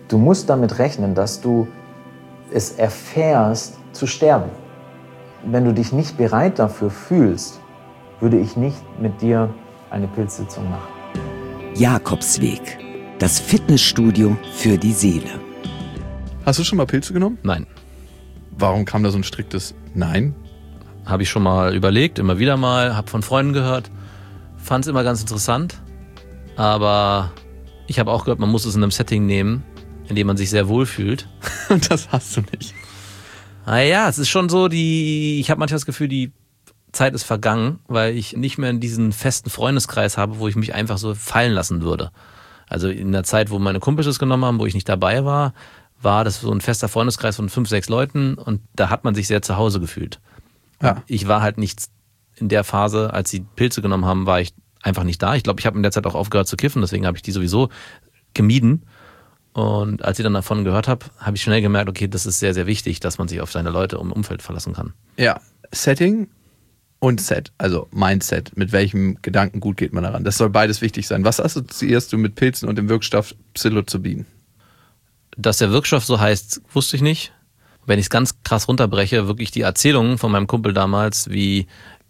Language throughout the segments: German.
Du musst damit rechnen, dass du es erfährst, zu sterben. Wenn du dich nicht bereit dafür fühlst, würde ich nicht mit dir eine Pilzsitzung machen. Jakobsweg, das Fitnessstudio für die Seele. Hast du schon mal Pilze genommen? Nein. Warum kam da so ein striktes Nein? Habe ich schon mal überlegt, immer wieder mal, habe von Freunden gehört, fand es immer ganz interessant, aber ich habe auch gehört, man muss es in einem Setting nehmen, in dem man sich sehr wohl fühlt. Und das hast du nicht. Naja, es ist schon so, ich habe manchmal das Gefühl, die Zeit ist vergangen, weil ich nicht mehr in diesen festen Freundeskreis habe, wo ich mich einfach so fallen lassen würde. Also in der Zeit, wo meine Kumpels es genommen haben, wo ich nicht dabei war, war das so ein fester Freundeskreis von 5, 6 Leuten und da hat man sich sehr zu Hause gefühlt. Ja. Ich war halt nicht in der Phase, als sie Pilze genommen haben, war ich einfach nicht da. Ich glaube, ich habe in der Zeit auch aufgehört zu kiffen, deswegen habe ich die sowieso gemieden. Und als ich dann davon gehört habe, habe ich schnell gemerkt, okay, das ist sehr, sehr wichtig, dass man sich auf seine Leute im Umfeld verlassen kann. Ja, Setting und Set, also Mindset. Mit welchem Gedankengut geht man daran? Das soll beides wichtig sein. Was assoziierst du mit Pilzen und dem Wirkstoff Psilocybin? Dass der Wirkstoff so heißt, wusste ich nicht. Wenn ich es ganz krass runterbreche, wirklich die Erzählungen von meinem Kumpel damals, wie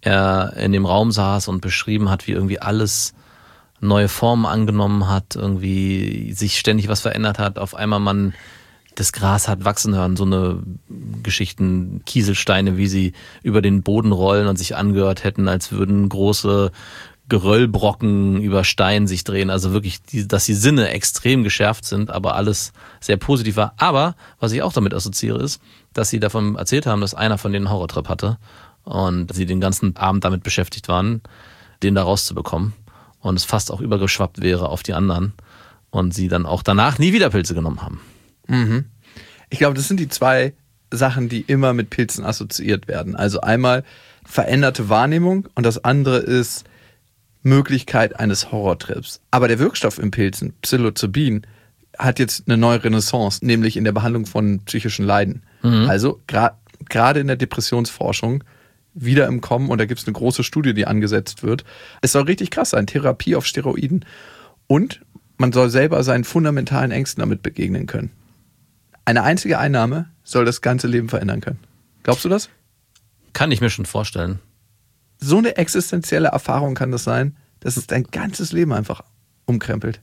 er in dem Raum saß und beschrieben hat, wie irgendwie alles neue Formen angenommen hat, irgendwie sich ständig was verändert hat, auf einmal man das Gras hat wachsen hören, so eine Geschichten, Kieselsteine, wie sie über den Boden rollen und sich angehört hätten, als würden große Geröllbrocken über Stein sich drehen, also wirklich, dass die Sinne extrem geschärft sind, aber alles sehr positiv war. Aber, was ich auch damit assoziiere, ist, dass sie davon erzählt haben, dass einer von denen einen Horrortrip hatte und sie den ganzen Abend damit beschäftigt waren, den da rauszubekommen. Und es fast auch übergeschwappt wäre auf die anderen und sie dann auch danach nie wieder Pilze genommen haben. Mhm. Ich glaube, das sind die 2 Sachen, die immer mit Pilzen assoziiert werden. Also einmal veränderte Wahrnehmung und das andere ist Möglichkeit eines Horrortrips. Aber der Wirkstoff im Pilzen, Psilocybin, hat jetzt eine neue Renaissance, nämlich in der Behandlung von psychischen Leiden. Mhm. Also gerade in der Depressionsforschung wieder im Kommen und da gibt es eine große Studie, die angesetzt wird. Es soll richtig krass sein, Therapie auf Steroiden und man soll selber seinen fundamentalen Ängsten damit begegnen können. Eine einzige Einnahme soll das ganze Leben verändern können. Glaubst du das? Kann ich mir schon vorstellen. So eine existenzielle Erfahrung kann das sein, dass es dein ganzes Leben einfach umkrempelt.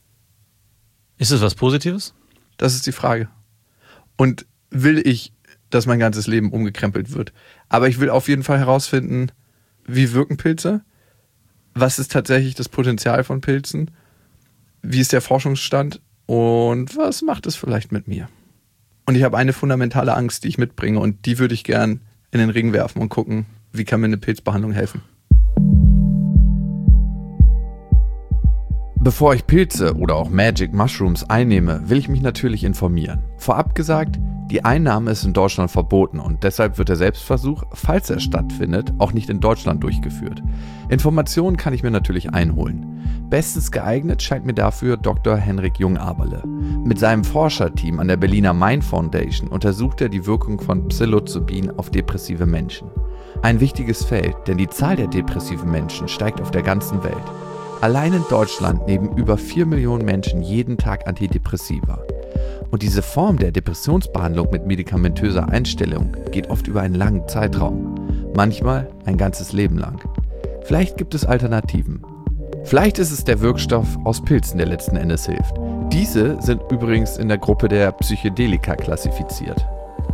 Ist es was Positives? Das ist die Frage. Und will ich, dass mein ganzes Leben umgekrempelt wird? Aber ich will auf jeden Fall herausfinden, wie wirken Pilze? Was ist tatsächlich das Potenzial von Pilzen? Wie ist der Forschungsstand? Und was macht es vielleicht mit mir? Und ich habe eine fundamentale Angst, die ich mitbringe und die würde ich gern in den Ring werfen und gucken, wie kann mir eine Pilzbehandlung helfen. Bevor ich Pilze oder auch Magic Mushrooms einnehme, will ich mich natürlich informieren. Vorab gesagt, die Einnahme ist in Deutschland verboten und deshalb wird der Selbstversuch, falls er stattfindet, auch nicht in Deutschland durchgeführt. Informationen kann ich mir natürlich einholen. Bestens geeignet scheint mir dafür Dr. Henrik Jungaberle. Mit seinem Forscherteam an der Berliner Mind Foundation untersucht er die Wirkung von Psilocybin auf depressive Menschen. Ein wichtiges Feld, denn die Zahl der depressiven Menschen steigt auf der ganzen Welt. Allein in Deutschland nehmen über 4 Millionen Menschen jeden Tag Antidepressiva. Und diese Form der Depressionsbehandlung mit medikamentöser Einstellung geht oft über einen langen Zeitraum. Manchmal ein ganzes Leben lang. Vielleicht gibt es Alternativen. Vielleicht ist es der Wirkstoff aus Pilzen, der letzten Endes hilft. Diese sind übrigens in der Gruppe der Psychedelika klassifiziert.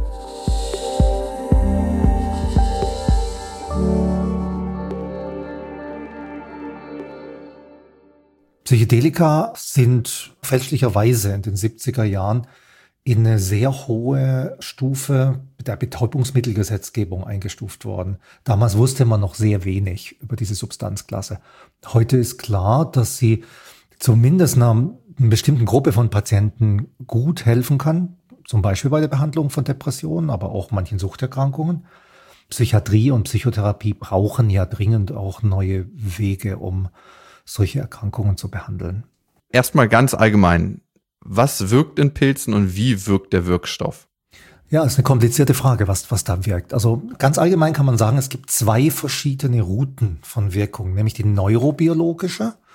Psychedelika sind fälschlicherweise in den 70er Jahren in eine sehr hohe Stufe der Betäubungsmittelgesetzgebung eingestuft worden. Damals wusste man noch sehr wenig über diese Substanzklasse. Heute ist klar, dass sie zumindest einer bestimmten Gruppe von Patienten gut helfen kann, zum Beispiel bei der Behandlung von Depressionen, aber auch manchen Suchterkrankungen. Psychiatrie und Psychotherapie brauchen ja dringend auch neue Wege, um solche Erkrankungen zu behandeln. Erstmal ganz allgemein, was wirkt in Pilzen und wie wirkt der Wirkstoff? Ja, ist eine komplizierte Frage, was da wirkt. Also ganz allgemein kann man sagen, es gibt 2 verschiedene Routen von Wirkung, nämlich die neurobiologische,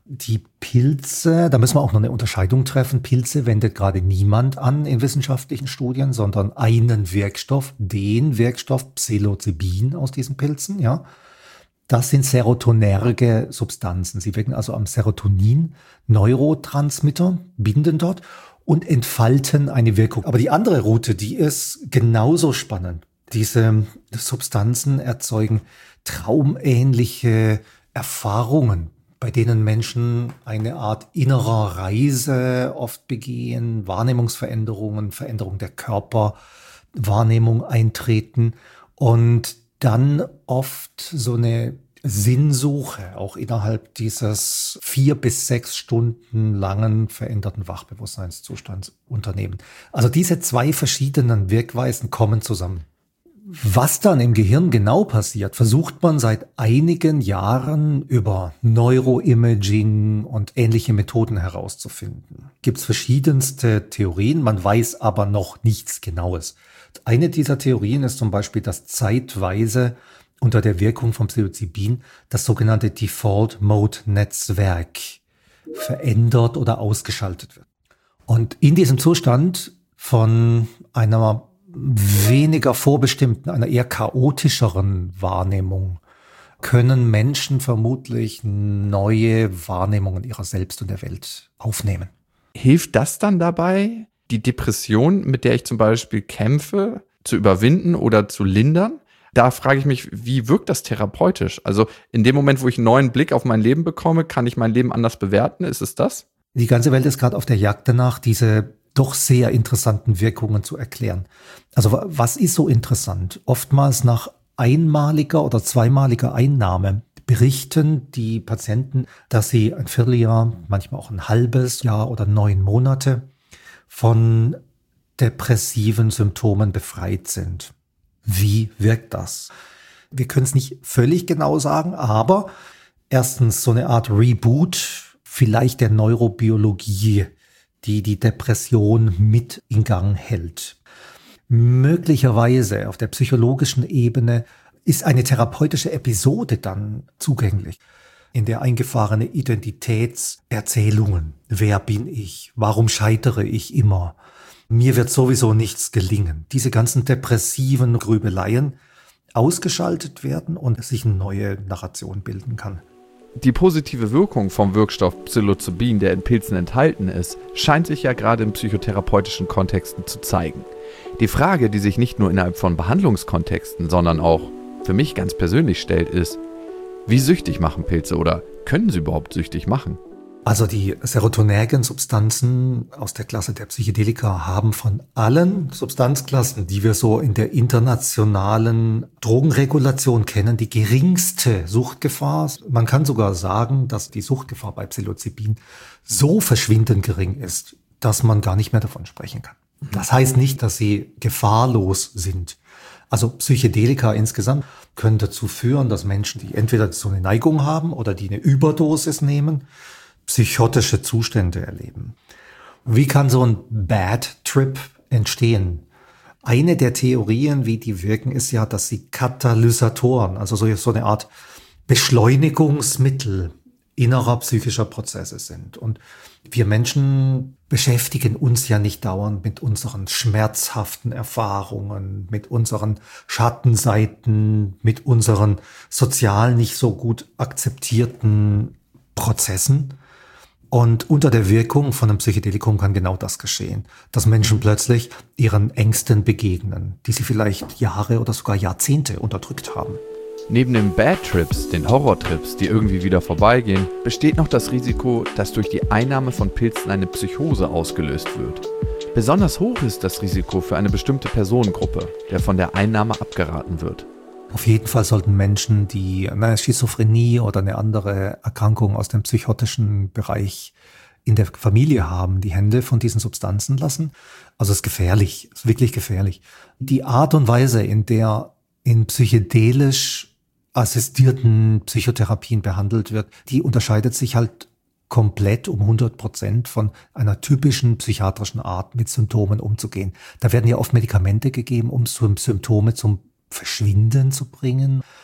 Die Pilze, da müssen wir auch noch eine Unterscheidung treffen. Pilze wendet gerade niemand an in wissenschaftlichen Studien, sondern einen Wirkstoff, den Wirkstoff Psilocybin aus diesen Pilzen, ja. Das sind serotonerge Substanzen. Sie wirken also am Serotonin, Neurotransmitter, binden dort und entfalten eine Wirkung. Aber die andere Route, die ist genauso spannend. Diese Substanzen erzeugen traumähnliche Erfahrungen, bei denen Menschen eine Art innerer Reise oft begehen, Wahrnehmungsveränderungen, Veränderung der Körperwahrnehmung eintreten und dann oft so eine Sinnsuche auch innerhalb dieses 4 bis 6 Stunden langen veränderten Wachbewusstseinszustands unternehmen. Also diese 2 verschiedenen Wirkweisen kommen zusammen. Was dann im Gehirn genau passiert, versucht man seit einigen Jahren über Neuroimaging und ähnliche Methoden herauszufinden. Gibt es verschiedenste Theorien, man weiß aber noch nichts Genaues. Eine dieser Theorien ist zum Beispiel, dass zeitweise unter der Wirkung von Psilocybin das sogenannte Default-Mode-Netzwerk verändert oder ausgeschaltet wird. Und in diesem Zustand von einer weniger vorbestimmten, einer eher chaotischeren Wahrnehmung können Menschen vermutlich neue Wahrnehmungen ihrer selbst und der Welt aufnehmen. Hilft das dann dabei, die Depression, mit der ich zum Beispiel kämpfe, zu überwinden oder zu lindern? Da frage ich mich, wie wirkt das therapeutisch? Also in dem Moment, wo ich einen neuen Blick auf mein Leben bekomme, kann ich mein Leben anders bewerten? Ist es das? Die ganze Welt ist gerade auf der Jagd danach, diese doch sehr interessanten Wirkungen zu erklären. Also was ist so interessant? Oftmals nach einmaliger oder zweimaliger Einnahme berichten die Patienten, dass sie ein Vierteljahr, manchmal auch ein halbes Jahr oder 9 Monate von depressiven Symptomen befreit sind. Wie wirkt das? Wir können es nicht völlig genau sagen, aber erstens so eine Art Reboot vielleicht der Neurobiologie, die die Depression mit in Gang hält. Möglicherweise auf der psychologischen Ebene ist eine therapeutische Episode dann zugänglich, in der eingefahrene Identitätserzählungen, wer bin ich, warum scheitere ich immer, mir wird sowieso nichts gelingen, diese ganzen depressiven Grübeleien ausgeschaltet werden und sich eine neue Narration bilden kann. Die positive Wirkung vom Wirkstoff Psilocybin, der in Pilzen enthalten ist, scheint sich ja gerade in psychotherapeutischen Kontexten zu zeigen. Die Frage, die sich nicht nur innerhalb von Behandlungskontexten, sondern auch für mich ganz persönlich stellt, ist, wie süchtig machen Pilze oder können sie überhaupt süchtig machen? Also die serotonergen Substanzen aus der Klasse der Psychedelika haben von allen Substanzklassen, die wir so in der internationalen Drogenregulation kennen, die geringste Suchtgefahr. Man kann sogar sagen, dass die Suchtgefahr bei Psilocybin so verschwindend gering ist, dass man gar nicht mehr davon sprechen kann. Das heißt nicht, dass sie gefahrlos sind. Also Psychedelika insgesamt können dazu führen, dass Menschen, die entweder so eine Neigung haben oder die eine Überdosis nehmen, psychotische Zustände erleben. Wie kann so ein Bad Trip entstehen? Eine der Theorien, wie die wirken, ist ja, dass sie Katalysatoren, also so eine Art Beschleunigungsmittel innerer psychischer Prozesse sind. Und wir Menschen beschäftigen uns ja nicht dauernd mit unseren schmerzhaften Erfahrungen, mit unseren Schattenseiten, mit unseren sozial nicht so gut akzeptierten Prozessen. Und unter der Wirkung von einem Psychedelikum kann genau das geschehen, dass Menschen plötzlich ihren Ängsten begegnen, die sie vielleicht Jahre oder sogar Jahrzehnte unterdrückt haben. Neben den Bad Trips, den Horrortrips, die irgendwie wieder vorbeigehen, besteht noch das Risiko, dass durch die Einnahme von Pilzen eine Psychose ausgelöst wird. Besonders hoch ist das Risiko für eine bestimmte Personengruppe, der von der Einnahme abgeraten wird. Auf jeden Fall sollten Menschen, die eine Schizophrenie oder eine andere Erkrankung aus dem psychotischen Bereich in der Familie haben, die Hände von diesen Substanzen lassen. Also es ist gefährlich, es ist wirklich gefährlich. Die Art und Weise, in der in psychedelisch assistierten Psychotherapien behandelt wird, die unterscheidet sich halt komplett um 100% von einer typischen psychiatrischen Art, mit Symptomen umzugehen. Da werden ja oft Medikamente gegeben, um Symptome zum Verschwinden zu bringen.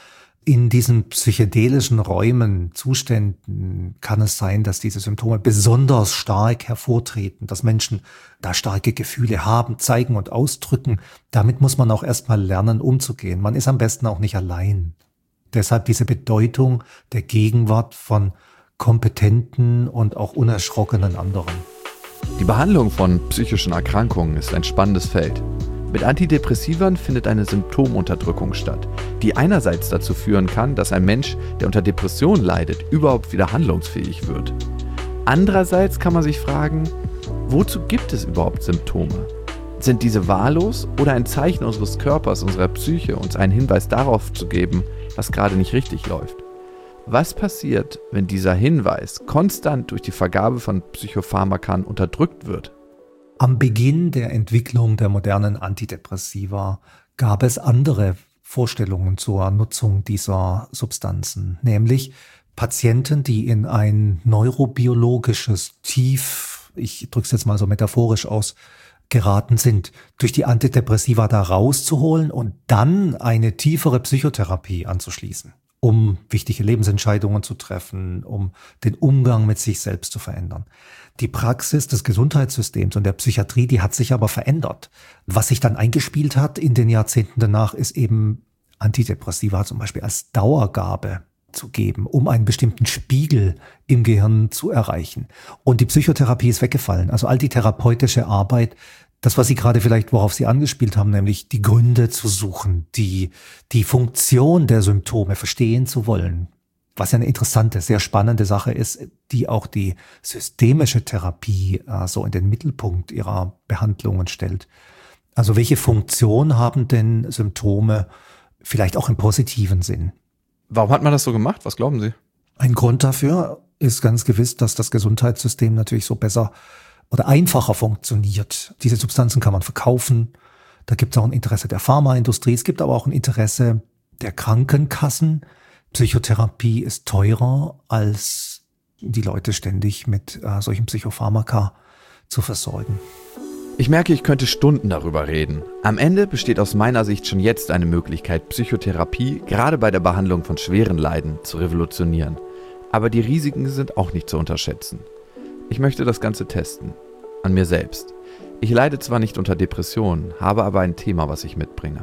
in diesen psychedelischen Räumen, Zuständen kann es sein, dass diese Symptome besonders stark hervortreten, dass Menschen da starke Gefühle haben, zeigen und ausdrücken. Damit muss man auch erstmal lernen, umzugehen. Man ist am besten auch nicht allein. Deshalb diese Bedeutung der Gegenwart von kompetenten und auch unerschrockenen anderen. Die Behandlung von psychischen Erkrankungen ist ein spannendes Feld. Mit Antidepressivern findet eine Symptomunterdrückung statt, die einerseits dazu führen kann, dass ein Mensch, der unter Depression leidet, überhaupt wieder handlungsfähig wird. Andererseits kann man sich fragen, wozu gibt es überhaupt Symptome? Sind diese wahllos oder ein Zeichen unseres Körpers, unserer Psyche, uns einen Hinweis darauf zu geben, was gerade nicht richtig läuft? Was passiert, wenn dieser Hinweis konstant durch die Vergabe von Psychopharmakern unterdrückt wird? Am Beginn der Entwicklung der modernen Antidepressiva gab es andere Vorstellungen zur Nutzung dieser Substanzen, nämlich Patienten, die in ein neurobiologisches Tief, ich drücke es jetzt mal so metaphorisch aus, geraten sind, durch die Antidepressiva da rauszuholen und dann eine tiefere Psychotherapie anzuschließen, um wichtige Lebensentscheidungen zu treffen, um den Umgang mit sich selbst zu verändern. Die Praxis des Gesundheitssystems und der Psychiatrie, die hat sich aber verändert. Was sich dann eingespielt hat in den Jahrzehnten danach, ist eben Antidepressiva zum Beispiel als Dauergabe zu geben, um einen bestimmten Spiegel im Gehirn zu erreichen. Und die Psychotherapie ist weggefallen. Also all die therapeutische Arbeit, das, was Sie gerade vielleicht, worauf Sie angespielt haben, nämlich die Gründe zu suchen, die Funktion der Symptome verstehen zu wollen, was ja eine interessante, sehr spannende Sache ist, die auch die systemische Therapie so in den Mittelpunkt ihrer Behandlungen stellt. Also welche Funktion haben denn Symptome vielleicht auch im positiven Sinn? Warum hat man das so gemacht? Was glauben Sie? Ein Grund dafür ist ganz gewiss, dass das Gesundheitssystem natürlich so besser oder einfacher funktioniert. Diese Substanzen kann man verkaufen. Da gibt es auch ein Interesse der Pharmaindustrie. Es gibt aber auch ein Interesse der Krankenkassen. Psychotherapie ist teurer, als die Leute ständig mit solchen Psychopharmaka zu versorgen. Ich merke, ich könnte Stunden darüber reden. Am Ende besteht aus meiner Sicht schon jetzt eine Möglichkeit, Psychotherapie gerade bei der Behandlung von schweren Leiden zu revolutionieren. Aber die Risiken sind auch nicht zu unterschätzen. Ich möchte das Ganze testen. An mir selbst. Ich leide zwar nicht unter Depressionen, habe aber ein Thema, was ich mitbringe.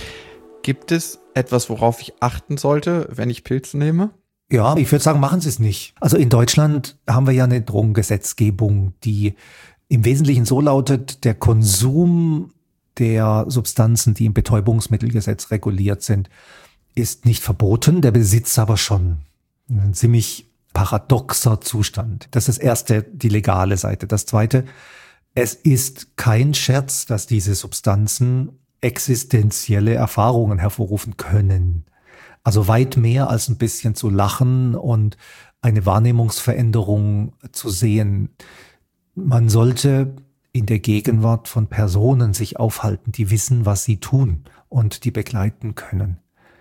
Gibt es etwas, worauf ich achten sollte, wenn ich Pilze nehme? Ja, ich würde sagen, machen Sie es nicht. Also in Deutschland haben wir ja eine Drogengesetzgebung, die im Wesentlichen so lautet, der Konsum der Substanzen, die im Betäubungsmittelgesetz reguliert sind, ist nicht verboten, der Besitz aber schon. Ein ziemlich paradoxer Zustand. Das ist das erste, die legale Seite. Das zweite, es ist kein Scherz, dass diese Substanzen existenzielle Erfahrungen hervorrufen können. Also weit mehr als ein bisschen zu lachen und eine Wahrnehmungsveränderung zu sehen. Man sollte in der Gegenwart von Personen sich aufhalten, die wissen, was sie tun und die begleiten können.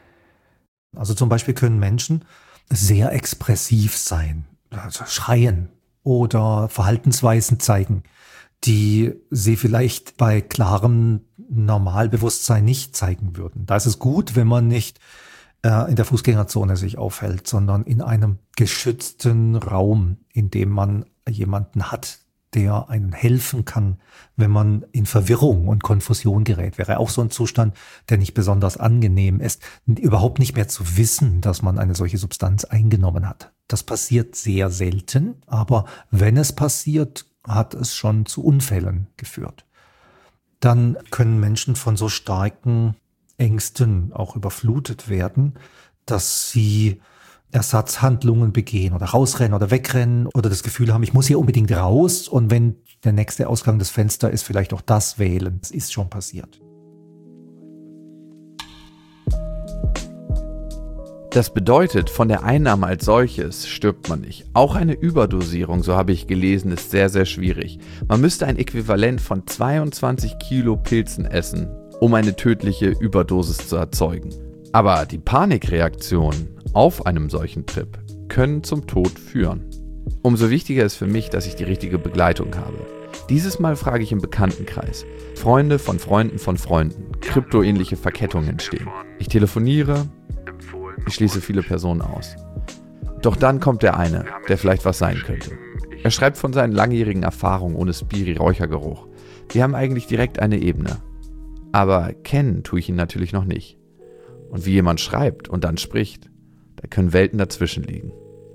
Also zum Beispiel können Menschen sehr expressiv sein, also schreien oder Verhaltensweisen zeigen, die sie vielleicht bei klarem Normalbewusstsein nicht zeigen würden. Da ist es gut, wenn man nicht in der Fußgängerzone sich aufhält, sondern in einem geschützten Raum, in dem man jemanden hat, der einen helfen kann, wenn man in Verwirrung und Konfusion gerät. Wäre auch so ein Zustand, der nicht besonders angenehm ist, überhaupt nicht mehr zu wissen, dass man eine solche Substanz eingenommen hat. Das passiert sehr selten, aber wenn es passiert, hat es schon zu Unfällen geführt. Dann können Menschen von so starken Ängsten auch überflutet werden, dass sie Ersatzhandlungen begehen oder rausrennen oder wegrennen oder das Gefühl haben, ich muss hier unbedingt raus und wenn der nächste Ausgang des Fensters ist, vielleicht auch das wählen. Das ist schon passiert. Das bedeutet, von der Einnahme als solches stirbt man nicht. Auch eine Überdosierung, so habe ich gelesen, ist sehr, sehr schwierig. Man müsste ein Äquivalent von 22 Kilo Pilzen essen, um eine tödliche Überdosis zu erzeugen. Aber die Panikreaktionen auf einem solchen Trip können zum Tod führen. Umso wichtiger ist für mich, dass ich die richtige Begleitung habe. Dieses Mal frage ich im Bekanntenkreis. Freunde von Freunden von Freunden. Kryptoähnliche Verkettungen entstehen. Ich telefoniere, Ich schließe viele Personen aus. Doch dann kommt der eine, der vielleicht was sein könnte. Er schreibt von seinen langjährigen Erfahrungen ohne Spiri-Räuchergeruch. Wir haben eigentlich direkt eine Ebene. Aber kennen tue ich ihn natürlich noch nicht. Und wie jemand schreibt und dann spricht, da können Welten dazwischen liegen.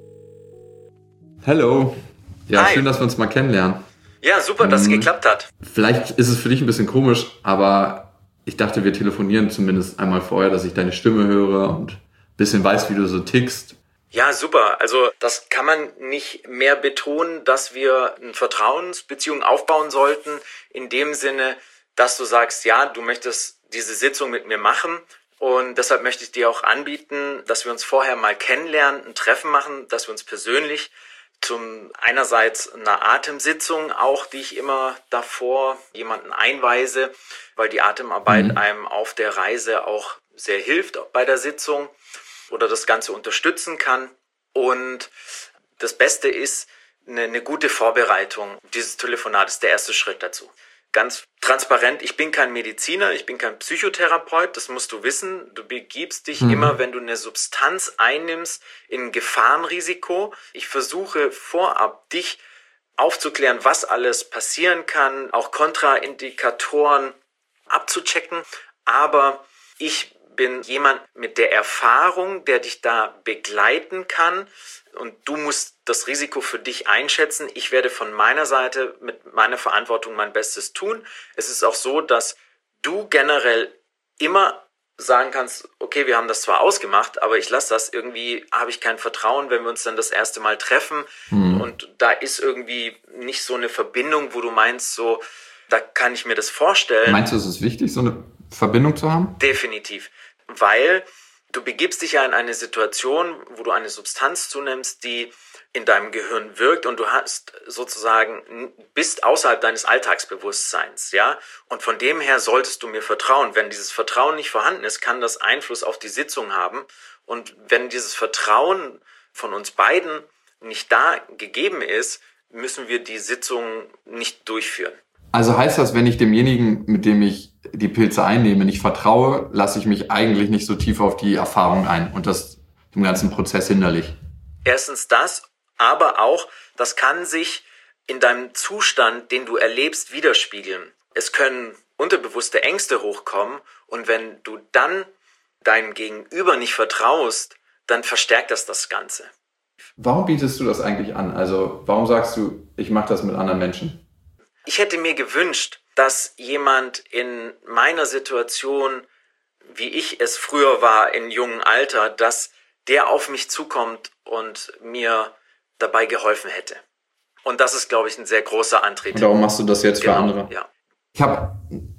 Hallo. Ja, Hi. Schön, dass wir uns mal kennenlernen. Ja, super, dass es geklappt hat. Vielleicht ist es für dich ein bisschen komisch, aber ich dachte, wir telefonieren zumindest einmal vorher, dass ich deine Stimme höre und ein bisschen weiß, wie du so tickst. Ja, super. Also das kann man nicht mehr betonen, dass wir eine Vertrauensbeziehung aufbauen sollten. In dem Sinne, dass du sagst, ja, du möchtest diese Sitzung mit mir machen. Und deshalb möchte ich dir auch anbieten, dass wir uns vorher mal kennenlernen, ein Treffen machen, dass wir uns persönlich zum einerseits einer Atemsitzung auch, die ich immer davor jemanden einweise, weil die Atemarbeit einem auf der Reise auch sehr hilft bei der Sitzung oder das Ganze unterstützen kann. Und das Beste ist eine gute Vorbereitung. Dieses Telefonat ist der erste Schritt dazu. Ganz transparent, ich bin kein Mediziner, ich bin kein Psychotherapeut, das musst du wissen. Du begibst dich immer, wenn du eine Substanz einnimmst, in ein Gefahrenrisiko. Ich versuche vorab, dich aufzuklären, was alles passieren kann, auch Kontraindikatoren abzuchecken. Aber ich bin jemand mit der Erfahrung, der dich da begleiten kann. Und du musst das Risiko für dich einschätzen. Ich werde von meiner Seite mit meiner Verantwortung mein Bestes tun. Es ist auch so, dass du generell immer sagen kannst, okay, wir haben das zwar ausgemacht, aber ich lasse das. Irgendwie habe ich kein Vertrauen, wenn wir uns dann das erste Mal treffen. Und da ist irgendwie nicht so eine Verbindung, wo du meinst, so, da kann ich mir das vorstellen. Meinst du, es ist wichtig, so eine Verbindung zu haben? Definitiv, weil du begibst dich ja in eine Situation, wo du eine Substanz zunimmst, die in deinem Gehirn wirkt und du hast sozusagen, bist außerhalb deines Alltagsbewusstseins, ja? Und von dem her solltest du mir vertrauen. Wenn dieses Vertrauen nicht vorhanden ist, kann das Einfluss auf die Sitzung haben. Und wenn dieses Vertrauen von uns beiden nicht da gegeben ist, müssen wir die Sitzung nicht durchführen. Also heißt das, wenn ich demjenigen, mit dem ich die Pilze einnehme, nicht vertraue, lasse ich mich eigentlich nicht so tief auf die Erfahrung ein und das dem ganzen Prozess hinderlich? Erstens das, aber auch, das kann sich in deinem Zustand, den du erlebst, widerspiegeln. Es können unterbewusste Ängste hochkommen und wenn du dann deinem Gegenüber nicht vertraust, dann verstärkt das Ganze. Warum bietest du das eigentlich an? Also warum sagst du, ich mache das mit anderen Menschen? Ich hätte mir gewünscht, dass jemand in meiner Situation, wie ich es früher war, in jungem Alter, dass der auf mich zukommt und mir dabei geholfen hätte. Und das ist, glaube ich, ein sehr großer Antrieb. Und darum machst du das jetzt für andere? Ja. Ich habe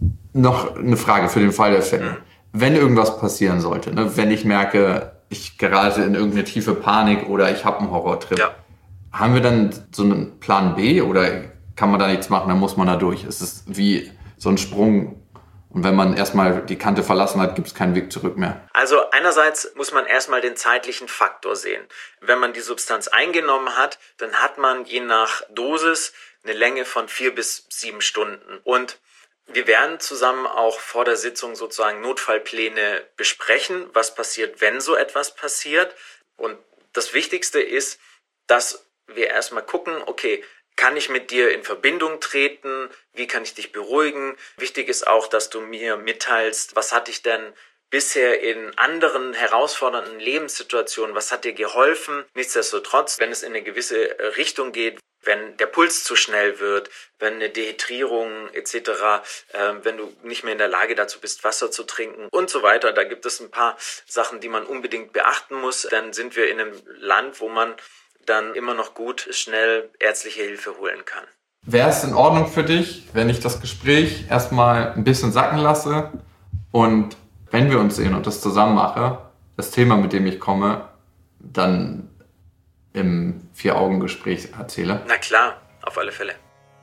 noch eine Frage für den Fall der Fälle. Wenn irgendwas passieren sollte, ne? Wenn ich merke, ich gerate in irgendeine tiefe Panik oder ich habe einen Horrortrip, haben wir dann so einen Plan B oder kann man da nichts machen, dann muss man da durch? Es ist wie so ein Sprung. Und wenn man erstmal die Kante verlassen hat, gibt es keinen Weg zurück mehr. Also einerseits muss man erstmal den zeitlichen Faktor sehen. Wenn man die Substanz eingenommen hat, dann hat man je nach Dosis eine Länge von 4 bis 7 Stunden. Und wir werden zusammen auch vor der Sitzung sozusagen Notfallpläne besprechen, was passiert, wenn so etwas passiert. Und das Wichtigste ist, dass wir erstmal gucken, okay, kann ich mit dir in Verbindung treten? Wie kann ich dich beruhigen? Wichtig ist auch, dass du mir mitteilst, was hat dich denn bisher in anderen herausfordernden Lebenssituationen, was hat dir geholfen? Nichtsdestotrotz, wenn es in eine gewisse Richtung geht, wenn der Puls zu schnell wird, wenn eine Dehydrierung etc., wenn du nicht mehr in der Lage dazu bist, Wasser zu trinken und so weiter, da gibt es ein paar Sachen, die man unbedingt beachten muss. Dann sind wir in einem Land, wo man dann immer noch gut schnell ärztliche Hilfe holen kann. Wäre es in Ordnung für dich, wenn ich das Gespräch erstmal ein bisschen sacken lasse und wenn wir uns sehen und das zusammen mache, das Thema, mit dem ich komme, dann im 4-Augen-Gespräch erzähle? Na klar, auf alle Fälle.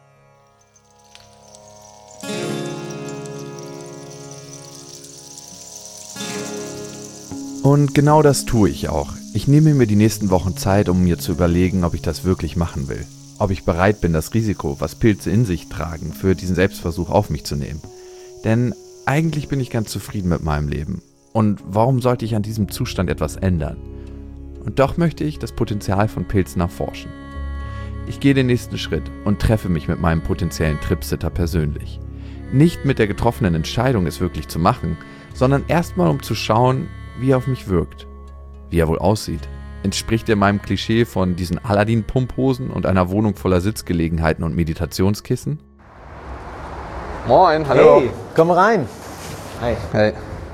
Und genau das tue ich auch. Ich nehme mir die nächsten Wochen Zeit, um mir zu überlegen, ob ich das wirklich machen will. Ob ich bereit bin, das Risiko, was Pilze in sich tragen, für diesen Selbstversuch auf mich zu nehmen. Denn eigentlich bin ich ganz zufrieden mit meinem Leben. Und warum sollte ich an diesem Zustand etwas ändern? Und doch möchte ich das Potenzial von Pilzen erforschen. Ich gehe den nächsten Schritt und treffe mich mit meinem potenziellen Tripsitter persönlich. Nicht mit der getroffenen Entscheidung, es wirklich zu machen, sondern erstmal um zu schauen, wie er auf mich wirkt. Wie er wohl aussieht. Entspricht er meinem Klischee von diesen Aladdin-Pumphosen und einer Wohnung voller Sitzgelegenheiten und Meditationskissen? Moin, hallo. Hey, komm rein. Hi. Hey.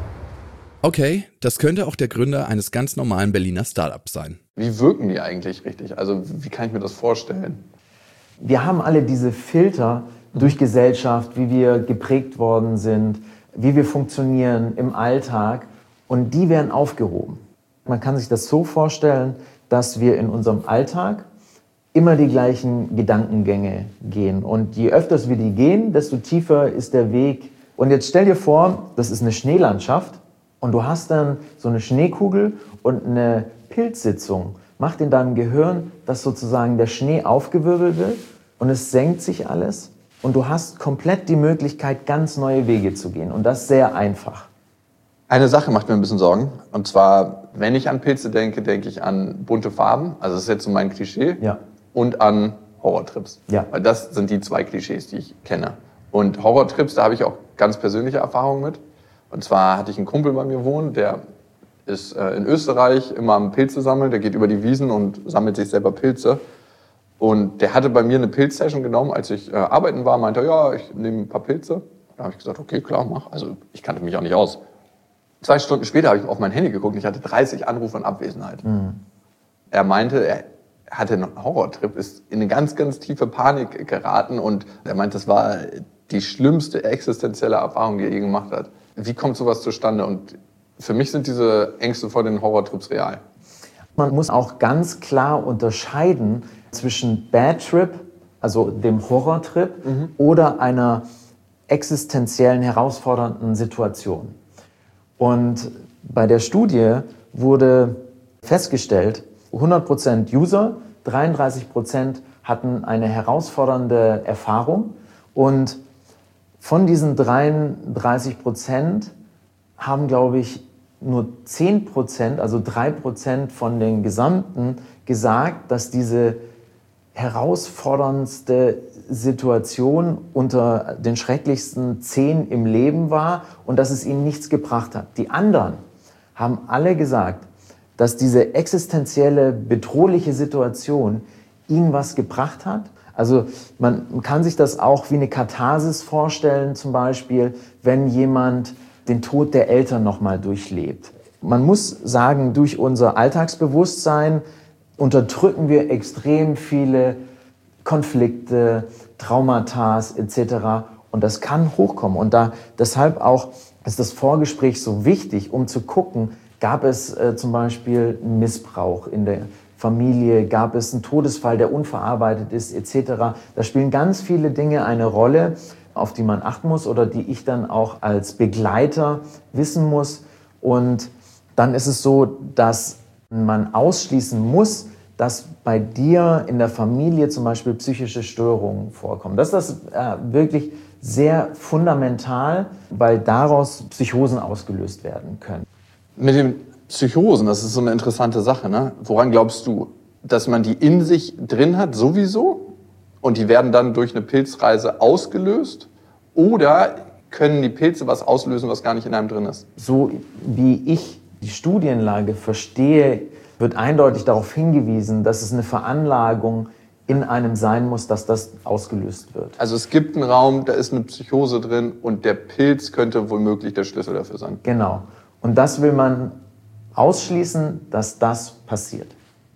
Okay, das könnte auch der Gründer eines ganz normalen Berliner Startups sein. Wie wirken die eigentlich richtig? Also wie kann ich mir das vorstellen? Wir haben alle diese Filter durch Gesellschaft, wie wir geprägt worden sind, wie wir funktionieren im Alltag, und die werden aufgehoben. Man kann sich das so vorstellen, dass wir in unserem Alltag immer die gleichen Gedankengänge gehen. Und je öfters wir die gehen, desto tiefer ist der Weg. Und jetzt stell dir vor, das ist eine Schneelandschaft und du hast dann so eine Schneekugel und eine Pilzsitzung. Macht in deinem Gehirn, dass sozusagen der Schnee aufgewirbelt wird und es senkt sich alles. Und du hast komplett die Möglichkeit, ganz neue Wege zu gehen. Und das sehr einfach. Eine Sache macht mir ein bisschen Sorgen. Und zwar, wenn ich an Pilze denke, denke ich an bunte Farben. Also das ist jetzt so mein Klischee. Ja. Und an Horrortrips. Ja. Weil das sind die zwei Klischees, die ich kenne. Und Horrortrips, da habe ich auch ganz persönliche Erfahrungen mit. Und zwar hatte ich einen Kumpel bei mir wohnen, der ist in Österreich immer am Pilze sammeln. Der geht über die Wiesen und sammelt sich selber Pilze. Und der hatte bei mir eine Pilzsession genommen, als ich arbeiten war, meinte er, ja, ich nehme ein paar Pilze. Da habe ich gesagt, okay, klar, mach. Also ich kannte mich auch nicht aus. 2 Stunden später habe ich auf mein Handy geguckt und ich hatte 30 Anrufe in Abwesenheit. Mhm. Er meinte, er hatte einen Horrortrip, ist in eine ganz, ganz tiefe Panik geraten und er meinte, das war die schlimmste existenzielle Erfahrung, die er je gemacht hat. Wie kommt sowas zustande? Und für mich sind diese Ängste vor den Horrortrips real. Man muss auch ganz klar unterscheiden zwischen Bad Trip, also dem Horrortrip, oder einer existenziellen, herausfordernden Situation. Und bei der Studie wurde festgestellt, 100% User, 33% hatten eine herausfordernde Erfahrung. Und von diesen 33% haben, glaube ich, nur 10%, also 3% von den Gesamten gesagt, dass diese herausforderndste Situation unter den schrecklichsten 10 im Leben war und dass es ihnen nichts gebracht hat. Die anderen haben alle gesagt, dass diese existenzielle, bedrohliche Situation ihnen was gebracht hat. Also man kann sich das auch wie eine Katharsis vorstellen, zum Beispiel, wenn jemand den Tod der Eltern nochmal durchlebt. Man muss sagen, durch unser Alltagsbewusstsein unterdrücken wir extrem viele Konflikte, Traumata etc. Und das kann hochkommen. Und deshalb auch ist das Vorgespräch so wichtig, um zu gucken, gab es zum Beispiel einen Missbrauch in der Familie, gab es einen Todesfall, der unverarbeitet ist etc. Da spielen ganz viele Dinge eine Rolle, auf die man achten muss oder die ich dann auch als Begleiter wissen muss. Und dann ist es so, dass man ausschließen muss, dass bei dir in der Familie zum Beispiel psychische Störungen vorkommen. Das ist wirklich sehr fundamental, weil daraus Psychosen ausgelöst werden können. Mit den Psychosen, das ist so eine interessante Sache, ne? Woran glaubst du, dass man die in sich drin hat sowieso und die werden dann durch eine Pilzreise ausgelöst? Oder können die Pilze was auslösen, was gar nicht in einem drin ist? So wie ich die Studienlage verstehe, wird eindeutig darauf hingewiesen, dass es eine Veranlagung in einem sein muss, dass das ausgelöst wird. Also es gibt einen Raum, da ist eine Psychose drin und der Pilz könnte womöglich der Schlüssel dafür sein. Genau. Und das will man ausschließen, dass das passiert.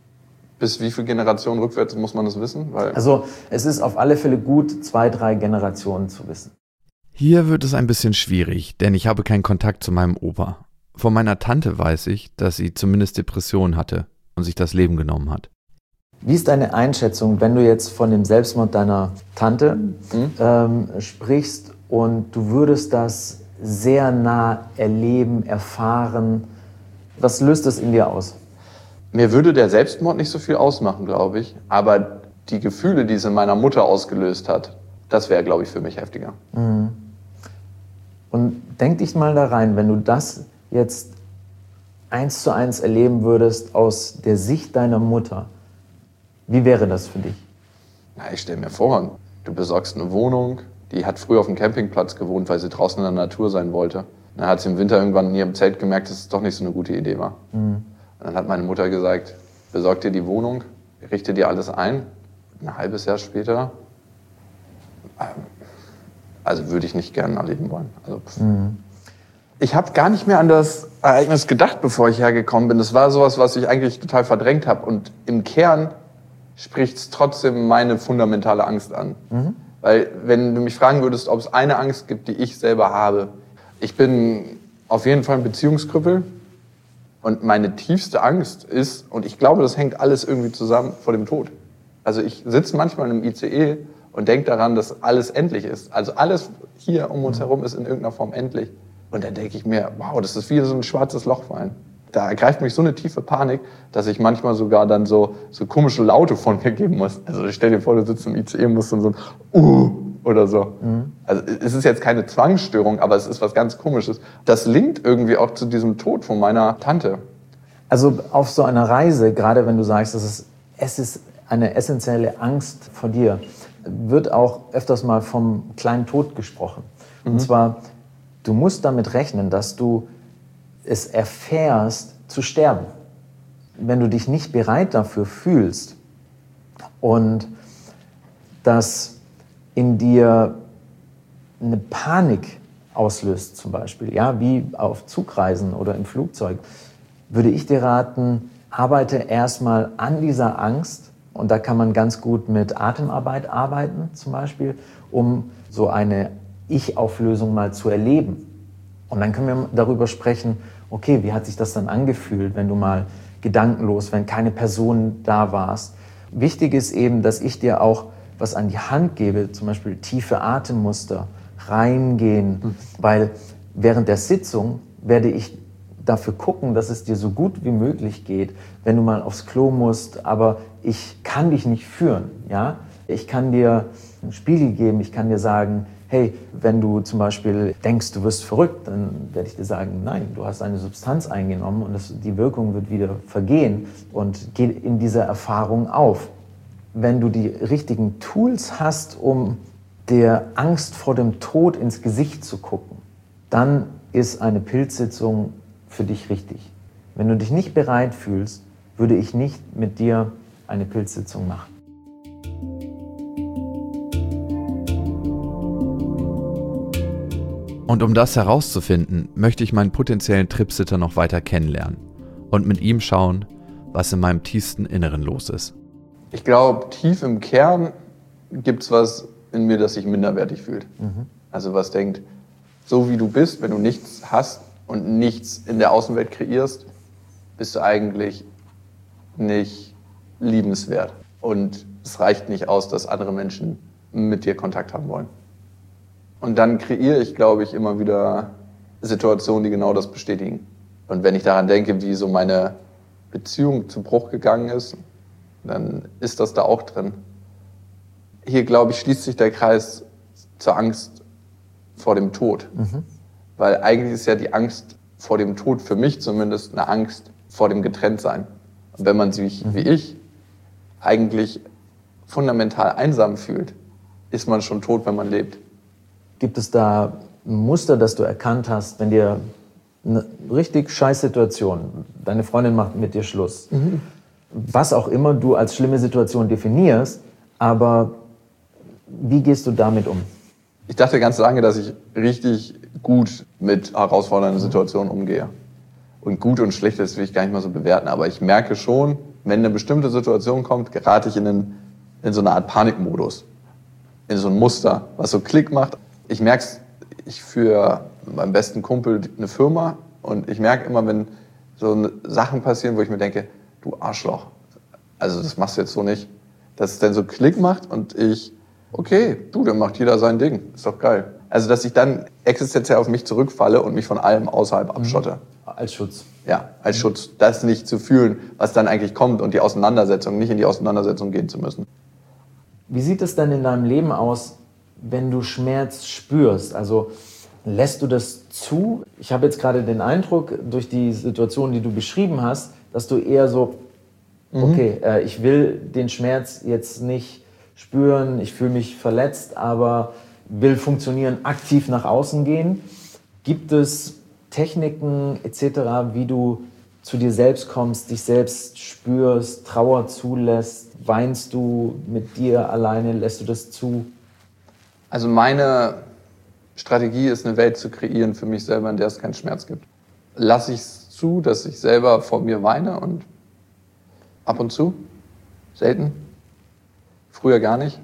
Bis wie viele Generationen rückwärts muss man das wissen? Also es ist auf alle Fälle gut, 2, 3 Generationen zu wissen. Hier wird es ein bisschen schwierig, denn ich habe keinen Kontakt zu meinem Opa. Von meiner Tante weiß ich, dass sie zumindest Depressionen hatte und sich das Leben genommen hat. Wie ist deine Einschätzung, wenn du jetzt von dem Selbstmord deiner Tante sprichst und du würdest das sehr nah erleben, erfahren? Was löst das in dir aus? Mir würde der Selbstmord nicht so viel ausmachen, glaube ich. Aber die Gefühle, die es in meiner Mutter ausgelöst hat, das wäre, glaube ich, für mich heftiger. Mhm. Und denk dich mal da rein, wenn du das jetzt 1:1 erleben würdest aus der Sicht deiner Mutter, wie wäre das für dich? Na, ich stelle mir vor, du besorgst eine Wohnung, die hat früher auf dem Campingplatz gewohnt, weil sie draußen in der Natur sein wollte. Dann hat sie im Winter irgendwann in ihrem Zelt gemerkt, dass es doch nicht so eine gute Idee war. Und dann hat meine Mutter gesagt, besorg dir die Wohnung, richte dir alles ein. Ein halbes Jahr später, also würde ich nicht gerne erleben wollen. Also, ich habe gar nicht mehr an das Ereignis gedacht, bevor ich hergekommen bin. Das war sowas, was ich eigentlich total verdrängt habe. Und im Kern spricht es trotzdem meine fundamentale Angst an. Weil wenn du mich fragen würdest, ob es eine Angst gibt, die ich selber habe, ich bin auf jeden Fall ein Beziehungskrüppel. Und meine tiefste Angst ist, und ich glaube, das hängt alles irgendwie zusammen, vor dem Tod. Also ich sitze manchmal im ICE und denke daran, dass alles endlich ist. Also alles hier um uns herum ist in irgendeiner Form endlich. Und dann denke ich mir, wow, das ist wie so ein schwarzes Loch fallen. Da ergreift mich so eine tiefe Panik, dass ich manchmal sogar dann so komische Laute von mir geben muss. Also stell dir vor, du sitzt im ICE und musst dann so ein oder so. Also es ist jetzt keine Zwangsstörung, aber es ist was ganz Komisches. Das linkt irgendwie auch zu diesem Tod von meiner Tante. Also auf so einer Reise, gerade wenn du sagst, es ist eine essentielle Angst vor dir, wird auch öfters mal vom kleinen Tod gesprochen. Und zwar, du musst damit rechnen, dass du es erfährst, zu sterben. Wenn du dich nicht bereit dafür fühlst und dass in dir eine Panik auslöst zum Beispiel, ja, wie auf Zugreisen oder im Flugzeug, würde ich dir raten, arbeite erstmal an dieser Angst. Und da kann man ganz gut mit Atemarbeit arbeiten zum Beispiel, um so eine Ich-Auflösung mal zu erleben. Und dann können wir darüber sprechen, okay, wie hat sich das dann angefühlt, wenn du mal gedankenlos, wenn keine Person da warst. Wichtig ist eben, dass ich dir auch was an die Hand gebe, zum Beispiel tiefe Atemmuster, reingehen, weil während der Sitzung werde ich dafür gucken, dass es dir so gut wie möglich geht, wenn du mal aufs Klo musst, aber ich kann dich nicht führen, ja? Ich kann dir einen Spiegel geben, ich kann dir sagen, hey, wenn du zum Beispiel denkst, du wirst verrückt, dann werde ich dir sagen, nein, du hast eine Substanz eingenommen und die Wirkung wird wieder vergehen und geh in dieser Erfahrung auf. Wenn du die richtigen Tools hast, um der Angst vor dem Tod ins Gesicht zu gucken, dann ist eine Pilzsitzung für dich richtig. Wenn du dich nicht bereit fühlst, würde ich nicht mit dir eine Pilzsitzung machen. Und um das herauszufinden, möchte ich meinen potenziellen Tripsitter noch weiter kennenlernen und mit ihm schauen, was in meinem tiefsten Inneren los ist. Ich glaube, tief im Kern gibt es was in mir, das sich minderwertig fühlt. Also was denkt, so wie du bist, wenn du nichts hast und nichts in der Außenwelt kreierst, bist du eigentlich nicht liebenswert. Und es reicht nicht aus, dass andere Menschen mit dir Kontakt haben wollen. Und dann kreiere ich, glaube ich, immer wieder Situationen, die genau das bestätigen. Und wenn ich daran denke, wie so meine Beziehung zu Bruch gegangen ist, dann ist das da auch drin. Hier, glaube ich, schließt sich der Kreis zur Angst vor dem Tod. Weil eigentlich ist ja die Angst vor dem Tod für mich zumindest eine Angst vor dem Getrenntsein. Und wenn man sich, wie ich, eigentlich fundamental einsam fühlt, ist man schon tot, wenn man lebt. Gibt es da ein Muster, das du erkannt hast, wenn dir eine richtig scheiß Situation, deine Freundin macht mit dir Schluss, was auch immer du als schlimme Situation definierst, aber wie gehst du damit um? Ich dachte ganz lange, dass ich richtig gut mit herausfordernden Situationen umgehe. Und gut und schlecht, das will ich gar nicht mal so bewerten, aber ich merke schon, wenn eine bestimmte Situation kommt, gerate ich in so eine Art Panikmodus, in so ein Muster, was so Klick macht. Ich merke es, ich führe meinem besten Kumpel eine Firma und ich merke immer, wenn so Sachen passieren, wo ich mir denke, du Arschloch, also das machst du jetzt so nicht, dass es dann so Klick macht und ich, okay, dann macht jeder sein Ding, ist doch geil. Also dass ich dann existenziell auf mich zurückfalle und mich von allem außerhalb abschotte. Als Schutz. Ja, als Schutz, das nicht zu fühlen, was dann eigentlich kommt und die Auseinandersetzung, nicht in die Auseinandersetzung gehen zu müssen. Wie sieht es denn in deinem Leben aus, wenn du Schmerz spürst? Also Lässt du das zu? Ich habe jetzt gerade den Eindruck, durch die Situation, die du beschrieben hast, dass du eher so, okay, ich will den Schmerz jetzt nicht spüren, ich fühle mich verletzt, aber will funktionieren, aktiv nach außen gehen. Gibt es Techniken etc., wie du zu dir selbst kommst, dich selbst spürst, Trauer zulässt? Weinst du mit dir alleine? Lässt du das zu? Also meine Strategie ist, eine Welt zu kreieren für mich selber, in der es keinen Schmerz gibt. Lasse ich es zu, dass ich selber vor mir weine und ab und zu? Selten? Früher gar nicht?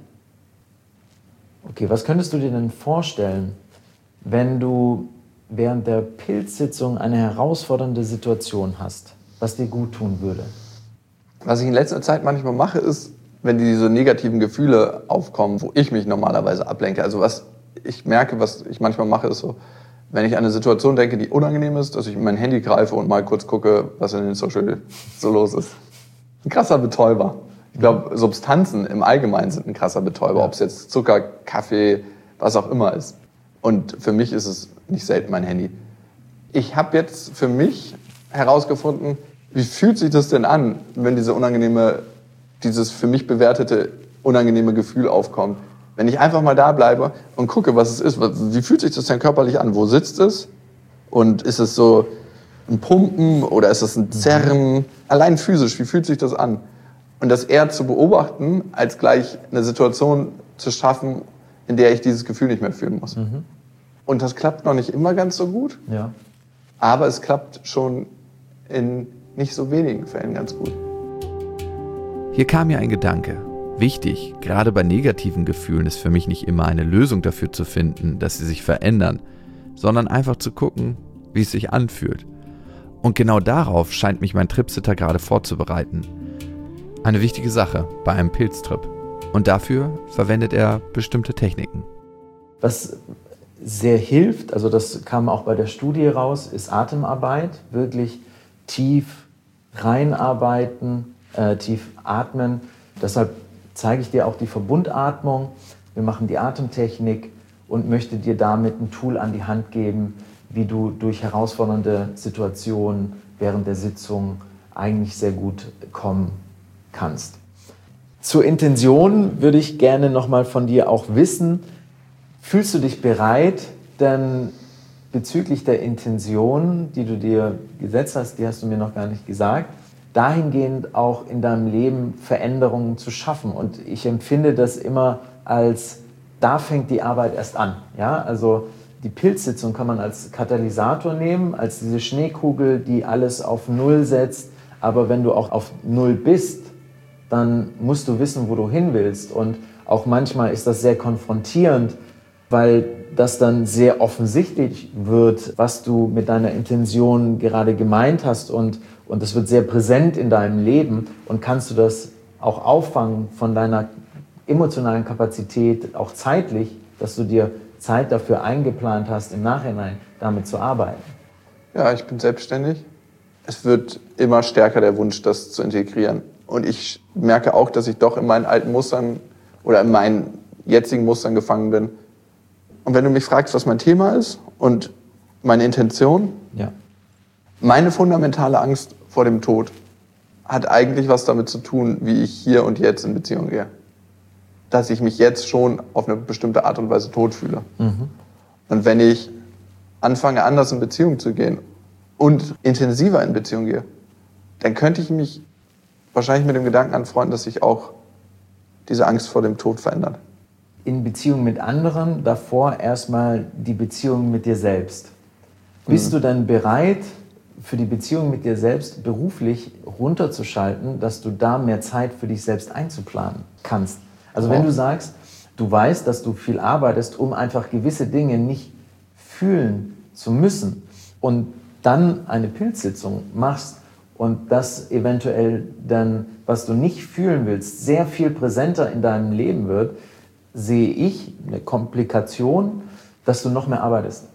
Okay, was könntest du dir denn vorstellen, wenn du während der Pilzsitzung eine herausfordernde Situation hast, was dir gut tun würde? Was ich in letzter Zeit manchmal mache, ist, wenn diese negativen Gefühle aufkommen, wo ich mich normalerweise ablenke. Also was ich merke, was ich manchmal mache, ist so, wenn ich an eine Situation denke, die unangenehm ist, dass ich in mein Handy greife und mal kurz gucke, was in den Social so los ist. Ein krasser Betäuber. Ich glaube, Substanzen im Allgemeinen sind ein krasser Betäuber, ob es jetzt Zucker, Kaffee, was auch immer ist. Und für mich ist es nicht selten mein Handy. Ich habe jetzt für mich herausgefunden, wie fühlt sich das denn an, wenn dieses für mich bewertete unangenehme Gefühl aufkommt. Wenn ich einfach mal da bleibe und gucke, was es ist, wie fühlt sich das denn körperlich an? Wo sitzt es? Und ist es so ein Pumpen oder ist es ein Zerren? Allein physisch, wie fühlt sich das an? Und das eher zu beobachten, als gleich eine Situation zu schaffen, in der ich dieses Gefühl nicht mehr fühlen muss. Und das klappt noch nicht immer ganz so gut, Ja. aber es klappt schon in nicht so wenigen Fällen ganz gut. Hier kam mir ein Gedanke. Wichtig, gerade bei negativen Gefühlen ist für mich nicht immer eine Lösung dafür zu finden, dass sie sich verändern, sondern einfach zu gucken, wie es sich anfühlt. Und genau darauf scheint mich mein Tripsitter gerade vorzubereiten. Eine wichtige Sache bei einem Pilztrip. Und dafür verwendet er bestimmte Techniken. Was sehr hilft, also das kam auch bei der Studie raus, ist Atemarbeit. Wirklich tief reinarbeiten, tief atmen. Deshalb zeige ich dir auch die Verbundatmung. Wir machen die Atemtechnik und möchte dir damit ein Tool an die Hand geben, wie du durch herausfordernde Situationen während der Sitzung eigentlich sehr gut kommen kannst. Zur Intention würde ich gerne nochmal von dir auch wissen, fühlst du dich bereit, denn bezüglich der Intention, die du dir gesetzt hast, die hast du mir noch gar nicht gesagt, dahingehend auch in deinem Leben Veränderungen zu schaffen. Und ich empfinde das immer als, da fängt die Arbeit erst an. Ja? Also die Pilzsitzung kann man als Katalysator nehmen, als diese Schneekugel, die alles auf Null setzt. Aber wenn du auch auf Null bist, dann musst du wissen, wo du hin willst. Und auch manchmal ist das sehr konfrontierend, weil das dann sehr offensichtlich wird, was du mit deiner Intention gerade gemeint hast. Und das wird sehr präsent in deinem Leben. Und kannst du das auch auffangen von deiner emotionalen Kapazität, auch zeitlich, dass du dir Zeit dafür eingeplant hast, im Nachhinein damit zu arbeiten? Ja, ich bin selbstständig. Es wird immer stärker der Wunsch, das zu integrieren. Und ich merke auch, dass ich doch in meinen alten Mustern oder in meinen jetzigen Mustern gefangen bin. Und wenn du mich fragst, was mein Thema ist und meine Intention, ja. Meine fundamentale Angst vor dem Tod hat eigentlich was damit zu tun, wie ich hier und jetzt in Beziehung gehe. Dass ich mich jetzt schon auf eine bestimmte Art und Weise tot fühle. Und wenn ich anfange, anders in Beziehung zu gehen und intensiver in Beziehung gehe, dann könnte ich mich wahrscheinlich mit dem Gedanken anfreunden, dass sich auch diese Angst vor dem Tod verändert. In Beziehung mit anderen, davor erstmal die Beziehung mit dir selbst. Bist du dann bereit, für die Beziehung mit dir selbst beruflich runterzuschalten, dass du da mehr Zeit für dich selbst einzuplanen kannst? Also wenn du sagst, du weißt, dass du viel arbeitest, um einfach gewisse Dinge nicht fühlen zu müssen und dann eine Pilzsitzung machst und das eventuell dann, was du nicht fühlen willst, sehr viel präsenter in deinem Leben wird, sehe ich eine Komplikation, dass du noch mehr arbeitest.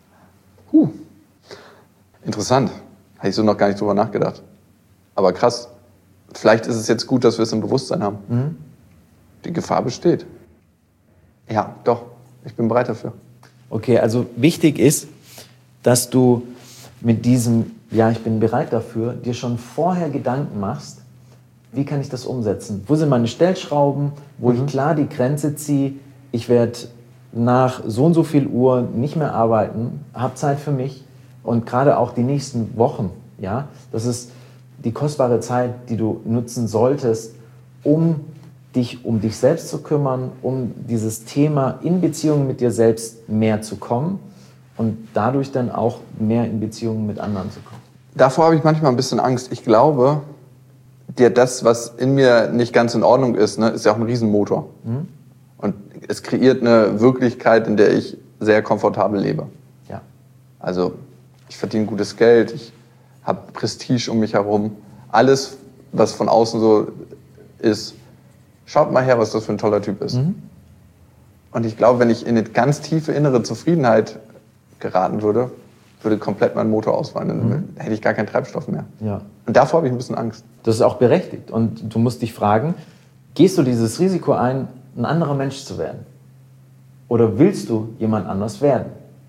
Interessant. Habe ich so noch gar nicht drüber nachgedacht. Aber krass. Vielleicht ist es jetzt gut, dass wir es im Bewusstsein haben. Die Gefahr besteht. Ja, doch. Ich bin bereit dafür. Okay, also wichtig ist, dass du mit diesem, ja, ich bin bereit dafür, dir schon vorher Gedanken machst, wie kann ich das umsetzen? Wo sind meine Stellschrauben, wo ich klar die Grenze ziehe, ich werde nach so und so viel Uhr nicht mehr arbeiten, habe Zeit für mich und gerade auch die nächsten Wochen, ja, das ist die kostbare Zeit, die du nutzen solltest, um dich um dich selbst zu kümmern, um dieses Thema in Beziehungen mit dir selbst mehr zu kommen und dadurch dann auch mehr in Beziehungen mit anderen zu kommen. Davor habe ich manchmal ein bisschen Angst. Ich glaube, das, was in mir nicht ganz in Ordnung ist, ne, ist ja auch ein Riesenmotor. Und es kreiert eine Wirklichkeit, in der ich sehr komfortabel lebe. Ja. Also ich verdiene gutes Geld, ich habe Prestige um mich herum. Alles, was von außen so ist, schaut mal her, was das für ein toller Typ ist. Und ich glaube, wenn ich in eine ganz tiefe innere Zufriedenheit geraten würde komplett mein Motor ausfallen. Dann hätte ich gar keinen Treibstoff mehr. Ja. Und davor habe ich ein bisschen Angst. Das ist auch berechtigt. Und du musst dich fragen, gehst du dieses Risiko ein, ein anderer Mensch zu werden? Oder willst du jemand anders werden?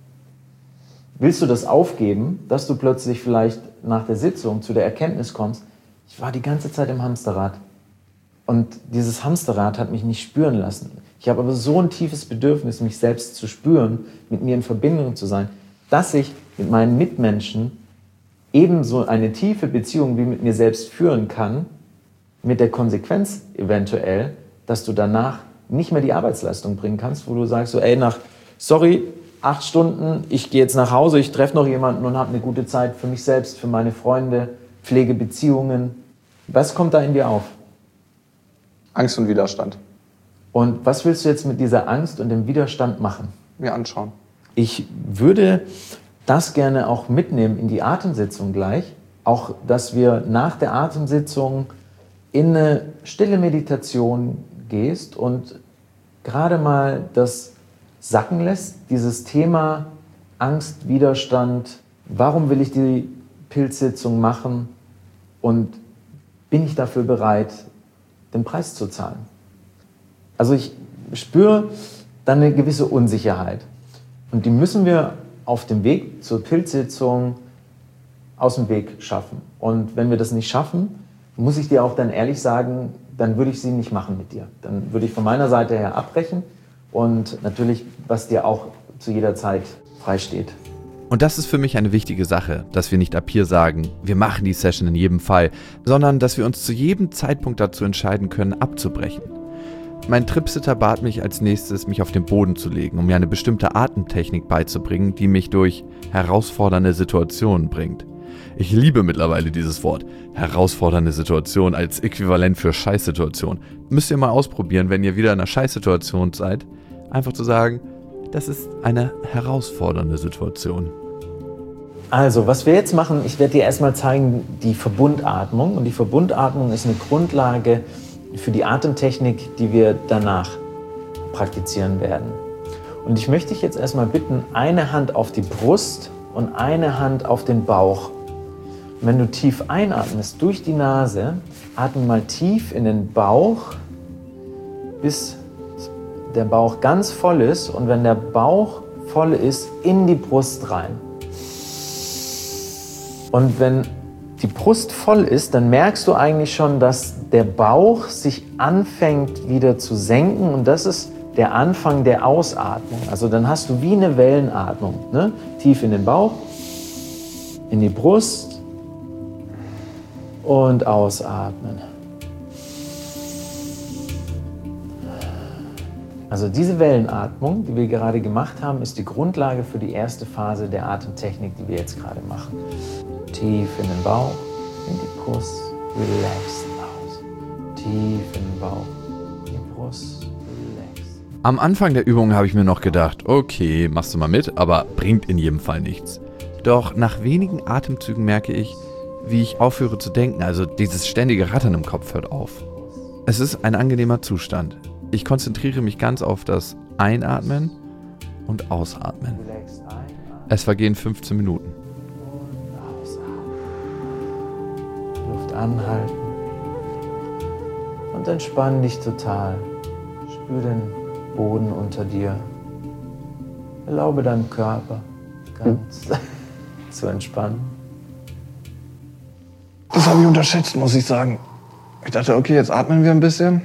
Willst du das aufgeben, dass du plötzlich vielleicht nach der Sitzung zu der Erkenntnis kommst, ich war die ganze Zeit im Hamsterrad. Und dieses Hamsterrad hat mich nicht spüren lassen. Ich habe aber so ein tiefes Bedürfnis, mich selbst zu spüren, mit mir in Verbindung zu sein, dass ich mit meinen Mitmenschen ebenso eine tiefe Beziehung wie mit mir selbst führen kann, mit der Konsequenz eventuell, dass du danach nicht mehr die Arbeitsleistung bringen kannst, wo du sagst, so, ey, 8 Stunden, ich gehe jetzt nach Hause, ich treffe noch jemanden und habe eine gute Zeit für mich selbst, für meine Freunde, pflege Beziehungen. Was kommt da in dir auf? Angst und Widerstand. Und was willst du jetzt mit dieser Angst und dem Widerstand machen? Mir anschauen. Ich würde das gerne auch mitnehmen in die Atemsitzung gleich. Auch, dass wir nach der Atemsitzung in eine stille Meditation gehst und gerade mal das sacken lässt, dieses Thema Angst, Widerstand, warum will ich die Pilzsitzung machen und bin ich dafür bereit, den Preis zu zahlen? Also ich spüre dann eine gewisse Unsicherheit und die müssen wir auf dem Weg zur Pilzsitzung aus dem Weg schaffen. Und wenn wir das nicht schaffen, muss ich dir auch dann ehrlich sagen, dann würde ich sie nicht machen mit dir. Dann würde ich von meiner Seite her abbrechen und natürlich, was dir auch zu jeder Zeit freisteht. Und das ist für mich eine wichtige Sache, dass wir nicht ab hier sagen, wir machen die Session in jedem Fall, sondern dass wir uns zu jedem Zeitpunkt dazu entscheiden können, abzubrechen. Mein Tripsitter bat mich als nächstes, mich auf den Boden zu legen, um mir eine bestimmte Atemtechnik beizubringen, die mich durch herausfordernde Situationen bringt. Ich liebe mittlerweile dieses Wort, herausfordernde Situation als Äquivalent für Scheißsituation. Müsst ihr mal ausprobieren, wenn ihr wieder in einer Scheißsituation seid, einfach zu sagen, das ist eine herausfordernde Situation. Also, was wir jetzt machen, ich werde dir erstmal zeigen die Verbundatmung. Und die Verbundatmung ist eine Grundlage für die Atemtechnik, die wir danach praktizieren werden. Und ich möchte dich jetzt erstmal bitten, eine Hand auf die Brust und eine Hand auf den Bauch. Und wenn du tief einatmest durch die Nase, atme mal tief in den Bauch, bis der Bauch ganz voll ist. Und wenn der Bauch voll ist, in die Brust rein. Und wenn die Brust voll ist, dann merkst du eigentlich schon, dass der Bauch sich anfängt wieder zu senken und das ist der Anfang der Ausatmung. Also dann hast du wie eine Wellenatmung, ne? Tief in den Bauch, in die Brust und ausatmen. Also diese Wellenatmung, die wir gerade gemacht haben, ist die Grundlage für die erste Phase der Atemtechnik, die wir jetzt gerade machen. Tief in den Bauch, in die Brust, relaxed aus. Tief in den Bauch, in die Brust, relaxed. Am Anfang der Übung habe ich mir noch gedacht, okay, machst du mal mit, aber bringt in jedem Fall nichts. Doch nach wenigen Atemzügen merke ich, wie ich aufhöre zu denken, also dieses ständige Rattern im Kopf hört auf. Es ist ein angenehmer Zustand. Ich konzentriere mich ganz auf das Einatmen und Ausatmen. Es vergehen 15 Minuten. Luft anhalten und entspann dich total. Spür den Boden unter dir. Erlaube deinem Körper ganz zu entspannen. Das habe ich unterschätzt, muss ich sagen. Ich dachte, okay, jetzt atmen wir ein bisschen.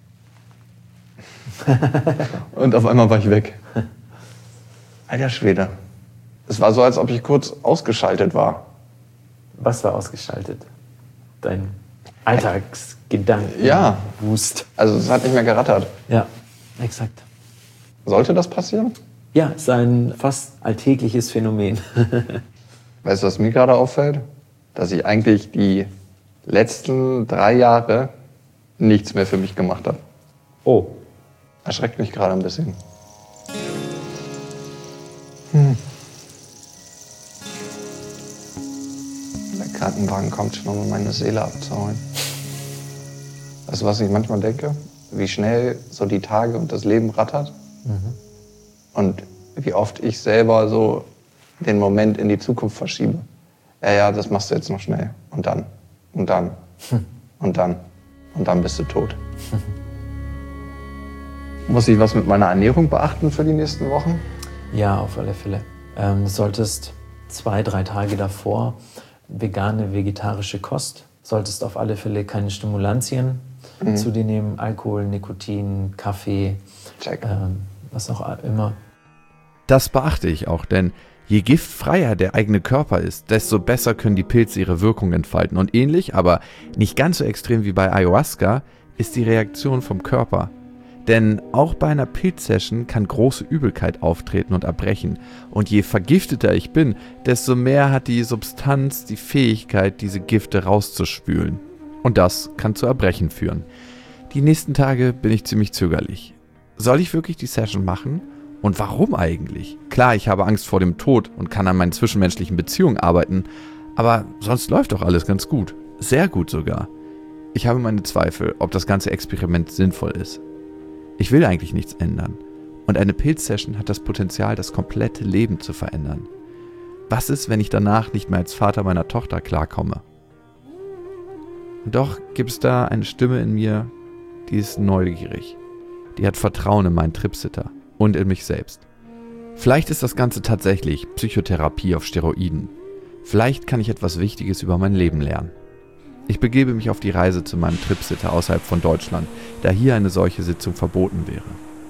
Und auf einmal war ich weg. Alter Schwede. Es war so, als ob ich kurz ausgeschaltet war. Was war ausgeschaltet? Dein Alltagsgedanken? Ja. Wust. Also es hat nicht mehr gerattert. Ja, exakt. Sollte das passieren? Ja, ist ein fast alltägliches Phänomen. Weißt du, was mir gerade auffällt? Dass ich eigentlich die letzten 3 Jahre nichts mehr für mich gemacht habe. Oh. Erschreckt mich gerade ein bisschen. Der Krankenwagen kommt schon, um meine Seele abzuholen. Weißt du, was ich manchmal denke? Wie schnell so die Tage und das Leben rattert. Und wie oft ich selber so den Moment in die Zukunft verschiebe. Ja, das machst du jetzt noch schnell. Und dann. Und dann. Und dann. Und dann bist du tot. Muss ich was mit meiner Ernährung beachten für die nächsten Wochen? Ja, auf alle Fälle. Du solltest 2-3 Tage davor vegane, vegetarische Kost. Solltest auf alle Fälle keine Stimulantien zu dir nehmen. Alkohol, Nikotin, Kaffee, was auch immer. Das beachte ich auch, denn je giftfreier der eigene Körper ist, desto besser können die Pilze ihre Wirkung entfalten. Und ähnlich, aber nicht ganz so extrem wie bei Ayahuasca, ist die Reaktion vom Körper. Denn auch bei einer Pilzsession kann große Übelkeit auftreten und erbrechen. Und je vergifteter ich bin, desto mehr hat die Substanz die Fähigkeit, diese Gifte rauszuspülen. Und das kann zu Erbrechen führen. Die nächsten Tage bin ich ziemlich zögerlich. Soll ich wirklich die Session machen? Und warum eigentlich? Klar, ich habe Angst vor dem Tod und kann an meinen zwischenmenschlichen Beziehungen arbeiten, aber sonst läuft doch alles ganz gut. Sehr gut sogar. Ich habe meine Zweifel, ob das ganze Experiment sinnvoll ist. Ich will eigentlich nichts ändern. Und eine Pilzsession hat das Potenzial, das komplette Leben zu verändern. Was ist, wenn ich danach nicht mehr als Vater meiner Tochter klarkomme? Und doch gibt es da eine Stimme in mir, die ist neugierig. Die hat Vertrauen in meinen Tripsitter und in mich selbst. Vielleicht ist das Ganze tatsächlich Psychotherapie auf Steroiden. Vielleicht kann ich etwas Wichtiges über mein Leben lernen. Ich begebe mich auf die Reise zu meinem Tripsitter außerhalb von Deutschland, da hier eine solche Sitzung verboten wäre.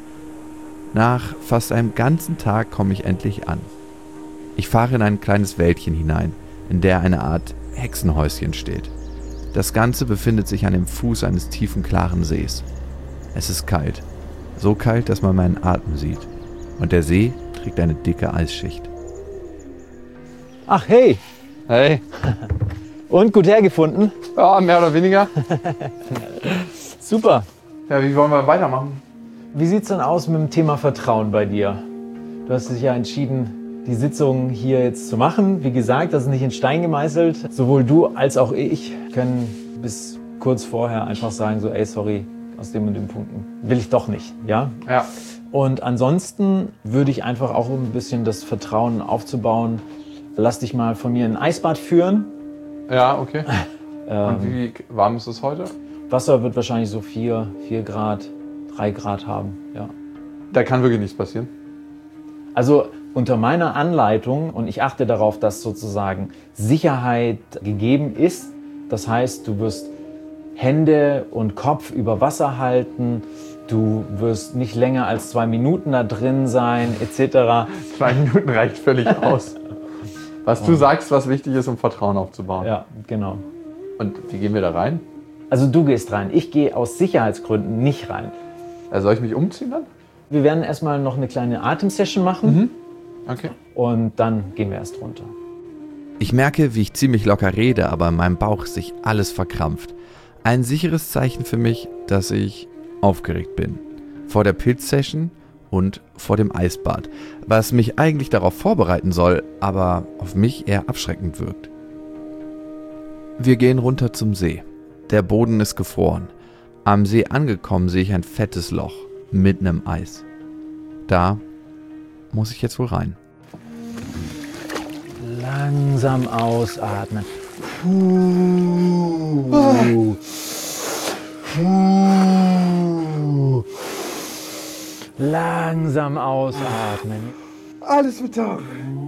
Nach fast einem ganzen Tag komme ich endlich an. Ich fahre in ein kleines Wäldchen hinein, in der eine Art Hexenhäuschen steht. Das Ganze befindet sich an dem Fuß eines tiefen, klaren Sees. Es ist kalt. So kalt, dass man meinen Atem sieht. Und der See trägt eine dicke Eisschicht. Ach hey! Hey. Und gut hergefunden? Ja, mehr oder weniger. Super. Ja, wie wollen wir weitermachen? Wie sieht's denn aus mit dem Thema Vertrauen bei dir? Du hast dich ja entschieden, die Sitzung hier jetzt zu machen. Wie gesagt, das ist nicht in Stein gemeißelt. Sowohl du als auch ich können bis kurz vorher einfach sagen, so, ey, sorry, aus dem und den Punkten will ich doch nicht, ja? Ja. Und ansonsten würde ich einfach auch um ein bisschen das Vertrauen aufzubauen, lass dich mal von mir in ein Eisbad führen. Ja, okay. Und wie warm ist es heute? Wasser wird wahrscheinlich so 4 Grad, 3 Grad haben, ja. Da kann wirklich nichts passieren. Also unter meiner Anleitung, und ich achte darauf, dass sozusagen Sicherheit gegeben ist. Das heißt, du wirst Hände und Kopf über Wasser halten, du wirst nicht länger als 2 Minuten da drin sein, etc. 2 Minuten reicht völlig aus. Was du sagst, was wichtig ist, um Vertrauen aufzubauen. Ja, genau. Und wie gehen wir da rein? Also du gehst rein. Ich gehe aus Sicherheitsgründen nicht rein. Soll ich mich umziehen dann? Wir werden erstmal noch eine kleine Atemsession machen. Okay. Und dann gehen wir erst runter. Ich merke, wie ich ziemlich locker rede, aber in meinem Bauch sich alles verkrampft. Ein sicheres Zeichen für mich, dass ich aufgeregt bin. Vor der Pilzsession und vor dem Eisbad, was mich eigentlich darauf vorbereiten soll, aber auf mich eher abschreckend wirkt. Wir gehen runter zum See. Der Boden ist gefroren. Am See angekommen sehe ich ein fettes Loch mitten im Eis. Da muss ich jetzt wohl rein. Langsam ausatmen. Langsam ausatmen. Alles wird taub.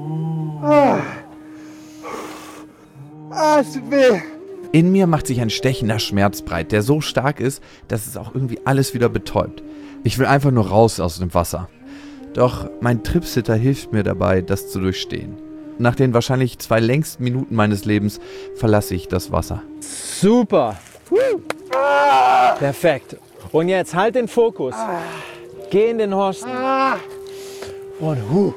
Es tut weh. In mir macht sich ein stechender Schmerz breit, der so stark ist, dass es auch irgendwie alles wieder betäubt. Ich will einfach nur raus aus dem Wasser. Doch mein Tripsitter hilft mir dabei, das zu durchstehen. Nach den wahrscheinlich 2 längsten Minuten meines Lebens verlasse ich das Wasser. Super. Perfekt. Und jetzt halt den Fokus. Geh in den Horst. Und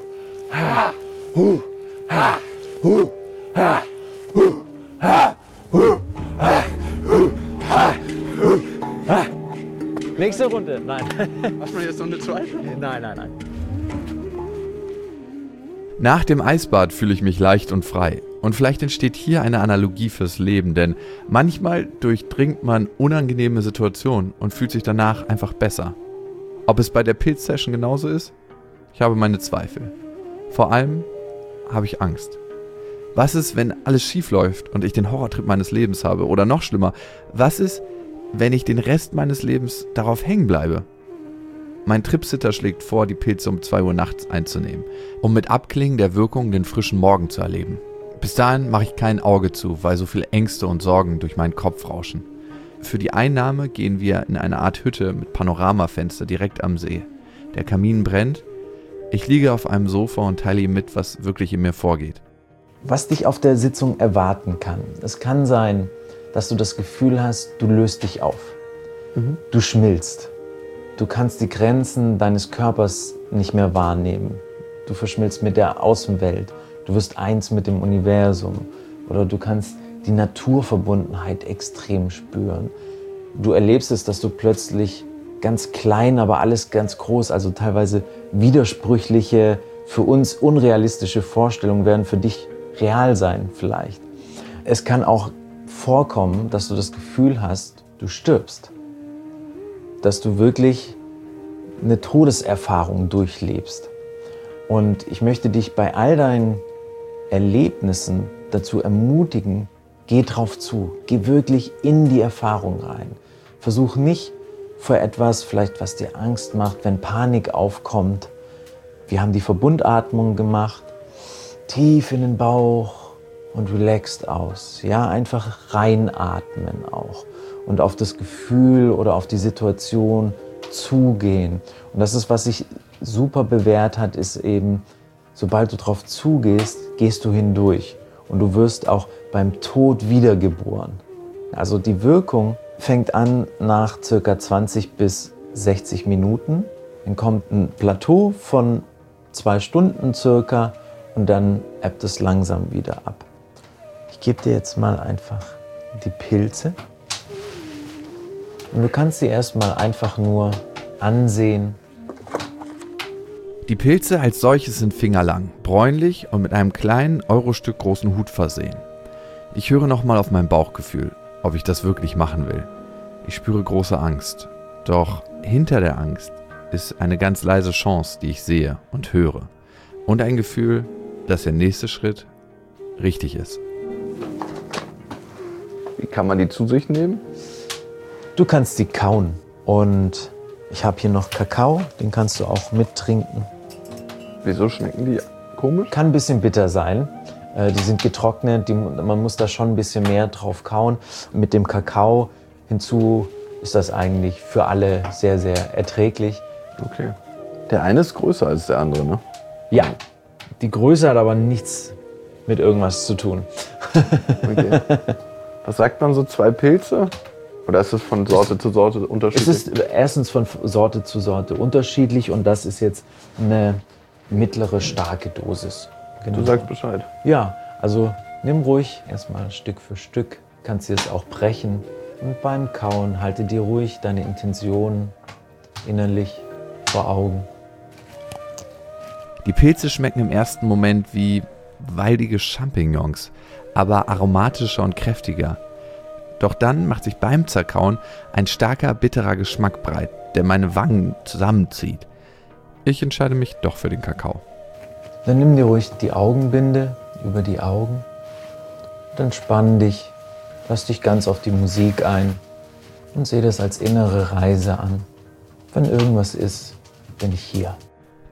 nächste Runde. Nein. Hast du jetzt noch eine zweite? Nein. Nach dem Eisbad fühle ich mich leicht und frei. Und vielleicht entsteht hier eine Analogie fürs Leben, denn manchmal durchdringt man unangenehme Situationen und fühlt sich danach einfach besser. Ob es bei der Pilz-Session genauso ist? Ich habe meine Zweifel. Vor allem habe ich Angst. Was ist, wenn alles schief läuft und ich den Horrortrip meines Lebens habe? Oder noch schlimmer, was ist, wenn ich den Rest meines Lebens darauf hängen bleibe? Mein Tripsitter schlägt vor, die Pilze um 2 Uhr nachts einzunehmen, um mit Abklingen der Wirkung den frischen Morgen zu erleben. Bis dahin mache ich kein Auge zu, weil so viele Ängste und Sorgen durch meinen Kopf rauschen. Für die Einnahme gehen wir in eine Art Hütte mit Panoramafenster direkt am See. Der Kamin brennt. Ich liege auf einem Sofa und teile ihm mit, was wirklich in mir vorgeht. Was dich auf der Sitzung erwarten kann. Es kann sein, dass du das Gefühl hast, du löst dich auf. Du schmilzt. Du kannst die Grenzen deines Körpers nicht mehr wahrnehmen. Du verschmilzt mit der Außenwelt. Du wirst eins mit dem Universum. Oder du kannst die Naturverbundenheit extrem spüren. Du erlebst es, dass du plötzlich ganz klein, aber alles ganz groß, also teilweise widersprüchliche, für uns unrealistische Vorstellungen werden für dich real sein vielleicht. Es kann auch vorkommen, dass du das Gefühl hast, du stirbst. Dass du wirklich eine Todeserfahrung durchlebst. Und ich möchte dich bei all deinen Erlebnissen dazu ermutigen, geh drauf zu, geh wirklich in die Erfahrung rein. Versuch nicht vor etwas, vielleicht was dir Angst macht, wenn Panik aufkommt. Wir haben die Verbundatmung gemacht, tief in den Bauch und relaxed aus. Ja, einfach reinatmen auch. Und auf das Gefühl oder auf die Situation zugehen. Und das ist, was sich super bewährt hat, ist eben, sobald du drauf zugehst, gehst du hindurch. Und du wirst auch beim Tod wiedergeboren. Also die Wirkung fängt an nach ca. 20 bis 60 Minuten. Dann kommt ein Plateau von 2 Stunden circa und dann ebbt es langsam wieder ab. Ich gebe dir jetzt mal einfach die Pilze. Und du kannst sie erstmal einfach nur ansehen. Die Pilze als solches sind fingerlang, bräunlich und mit einem kleinen Eurostück großen Hut versehen. Ich höre nochmal auf mein Bauchgefühl, ob ich das wirklich machen will. Ich spüre große Angst. Doch hinter der Angst ist eine ganz leise Chance, die ich sehe und höre. Und ein Gefühl, dass der nächste Schritt richtig ist. Wie kann man die zu sich nehmen? Du kannst die kauen. Und ich habe hier noch Kakao, den kannst du auch mittrinken. Wieso schmecken die komisch? Kann ein bisschen bitter sein. Die sind getrocknet, man muss da schon ein bisschen mehr drauf kauen. Mit dem Kakao hinzu ist das eigentlich für alle sehr, sehr erträglich. Okay. Der eine ist größer als der andere, ne? Ja, die Größe hat aber nichts mit irgendwas zu tun. Okay. Was sagt man so, 2 Pilze? Oder ist es von Sorte zu Sorte unterschiedlich? Es ist erstens von Sorte zu Sorte unterschiedlich und das ist jetzt eine mittlere, starke Dosis. Genau. Du sagst Bescheid. Ja, also nimm ruhig erstmal Stück für Stück, kannst dir es auch brechen. Und beim Kauen halte dir ruhig deine Intention innerlich vor Augen. Die Pilze schmecken im ersten Moment wie waldige Champignons, aber aromatischer und kräftiger. Doch dann macht sich beim Zerkauen ein starker, bitterer Geschmack breit, der meine Wangen zusammenzieht. Ich entscheide mich doch für den Kakao. Dann nimm dir ruhig die Augenbinde über die Augen und entspann dich. Lass dich ganz auf die Musik ein und sehe das als innere Reise an. Wenn irgendwas ist, bin ich hier.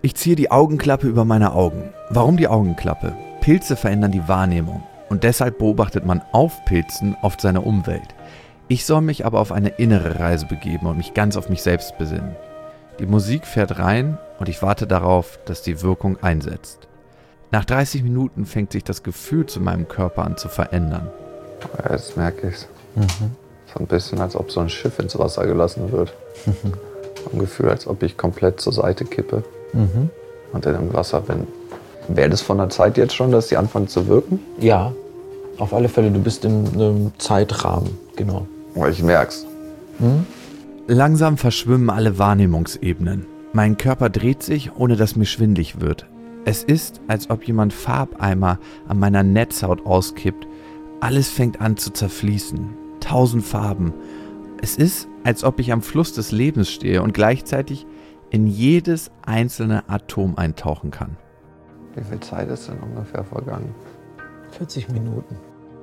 Ich ziehe die Augenklappe über meine Augen. Warum die Augenklappe? Pilze verändern die Wahrnehmung und deshalb beobachtet man auf Pilzen oft seine Umwelt. Ich soll mich aber auf eine innere Reise begeben und mich ganz auf mich selbst besinnen. Die Musik fährt rein und ich warte darauf, dass die Wirkung einsetzt. Nach 30 Minuten fängt sich das Gefühl zu meinem Körper an zu verändern. Ja, jetzt merke ich's. So ein bisschen, als ob so ein Schiff ins Wasser gelassen wird. Ein Gefühl, als ob ich komplett zur Seite kippe und dann im Wasser bin. Wäre das von der Zeit jetzt schon, dass die anfangen zu wirken? Ja, auf alle Fälle. Du bist in einem Zeitrahmen, genau. Oh, ich merk's. Langsam verschwimmen alle Wahrnehmungsebenen. Mein Körper dreht sich, ohne dass mir schwindlig wird. Es ist, als ob jemand Farbeimer an meiner Netzhaut auskippt. Alles fängt an zu zerfließen. 1000 Farben. Es ist, als ob ich am Fluss des Lebens stehe und gleichzeitig in jedes einzelne Atom eintauchen kann. Wie viel Zeit ist denn ungefähr vergangen? 40 Minuten.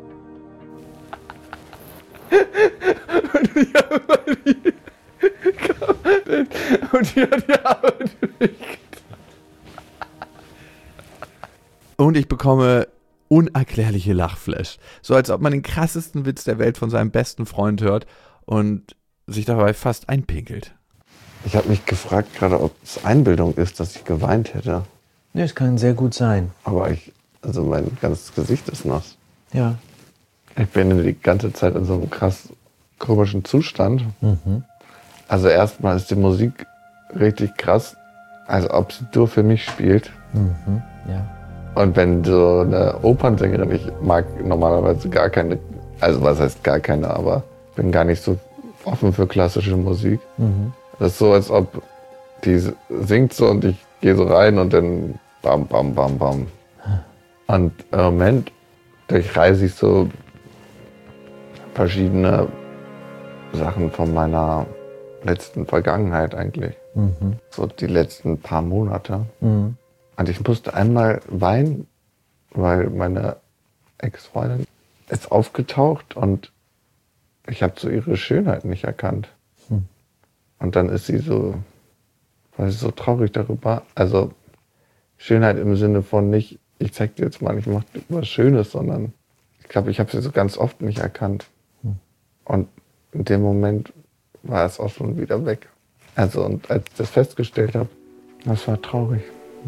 Und ich bekomme unerklärliche Lachflash. So als ob man den krassesten Witz der Welt von seinem besten Freund hört und sich dabei fast einpinkelt. Ich habe mich gefragt gerade, ob es Einbildung ist, dass ich geweint hätte. Nee, es kann sehr gut sein. Aber mein ganzes Gesicht ist nass. Ja. Ich bin die ganze Zeit in so einem krass komischen Zustand. Also erstmal ist die Musik richtig krass, als ob sie nur für mich spielt. Ja. Und wenn so eine Opernsängerin, ich mag normalerweise gar keine, also was heißt gar keine, aber bin gar nicht so offen für klassische Musik. Das ist so, als ob die singt so und ich gehe so rein und dann bam, bam, bam, bam. Und im Moment durchreise ich so verschiedene Sachen von meiner letzten Vergangenheit eigentlich. So die letzten paar Monate. Und ich musste einmal weinen, weil meine Ex-Freundin ist aufgetaucht und ich habe so ihre Schönheit nicht erkannt. Und dann ist sie so, war sie so traurig darüber. Also Schönheit im Sinne von nicht, ich zeig dir jetzt mal, ich mache was Schönes, sondern ich glaube, ich habe sie so ganz oft nicht erkannt. Und in dem Moment war es auch schon wieder weg. Also und als ich das festgestellt habe, das war traurig.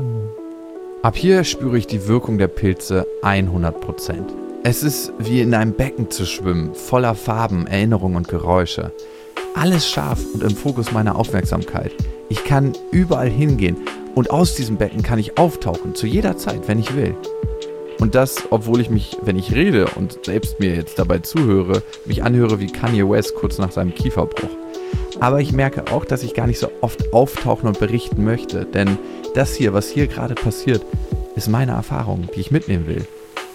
Ab hier spüre ich die Wirkung der Pilze 100%. Es ist wie in einem Becken zu schwimmen, voller Farben, Erinnerungen und Geräusche. Alles scharf und im Fokus meiner Aufmerksamkeit. Ich kann überall hingehen und aus diesem Becken kann ich auftauchen, zu jeder Zeit, wenn ich will. Und das, obwohl ich mich, wenn ich rede und selbst mir jetzt dabei zuhöre, mich anhöre wie Kanye West kurz nach seinem Kieferbruch. Aber ich merke auch, dass ich gar nicht so oft auftauchen und berichten möchte, denn das hier, was hier gerade passiert, ist meine Erfahrung, die ich mitnehmen will.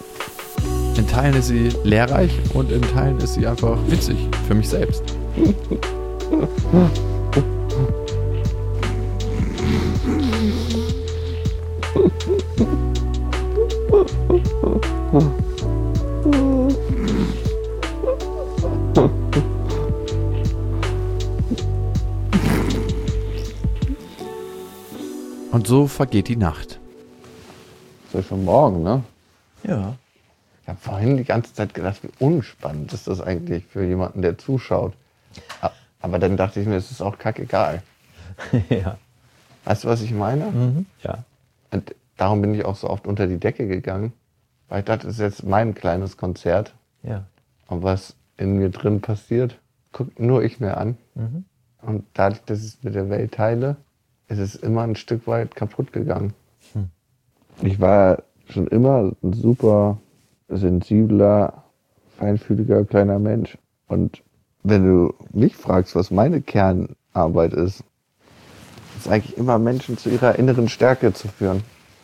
In Teilen ist sie lehrreich und in Teilen ist sie einfach witzig für mich selbst. Und so vergeht die Nacht. Das ist schon morgen, ne? Ja. Ich habe vorhin die ganze Zeit gedacht, wie unspannend ist das eigentlich für jemanden, der zuschaut. Aber dann dachte ich mir, es ist auch kackegal. Ja. Weißt du, was ich meine? Ja. Und darum bin ich auch so oft unter die Decke gegangen. Weil ich dachte, das ist jetzt mein kleines Konzert. Ja. Und was in mir drin passiert, guckt nur ich mir an. Und dadurch, dass ich es mit der Welt teile, ist es immer ein Stück weit kaputt gegangen. Ich war schon immer ein super sensibler, feinfühliger kleiner Mensch. Und wenn du mich fragst, was meine Kernarbeit ist eigentlich immer Menschen zu ihrer inneren Stärke zu führen.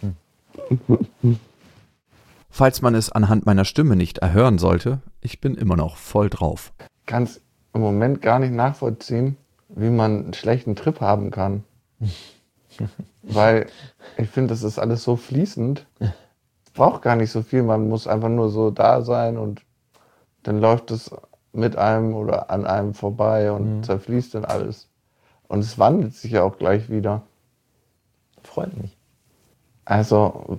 Falls man es anhand meiner Stimme nicht erhören sollte, ich bin immer noch voll drauf. Ich kann es im Moment gar nicht nachvollziehen, wie man einen schlechten Trip haben kann. Weil ich finde, das ist alles so fließend. Es braucht gar nicht so viel, man muss einfach nur so da sein und dann läuft es mit einem oder an einem vorbei und zerfließt dann alles. Und es wandelt sich ja auch gleich wieder. Freut mich. Also,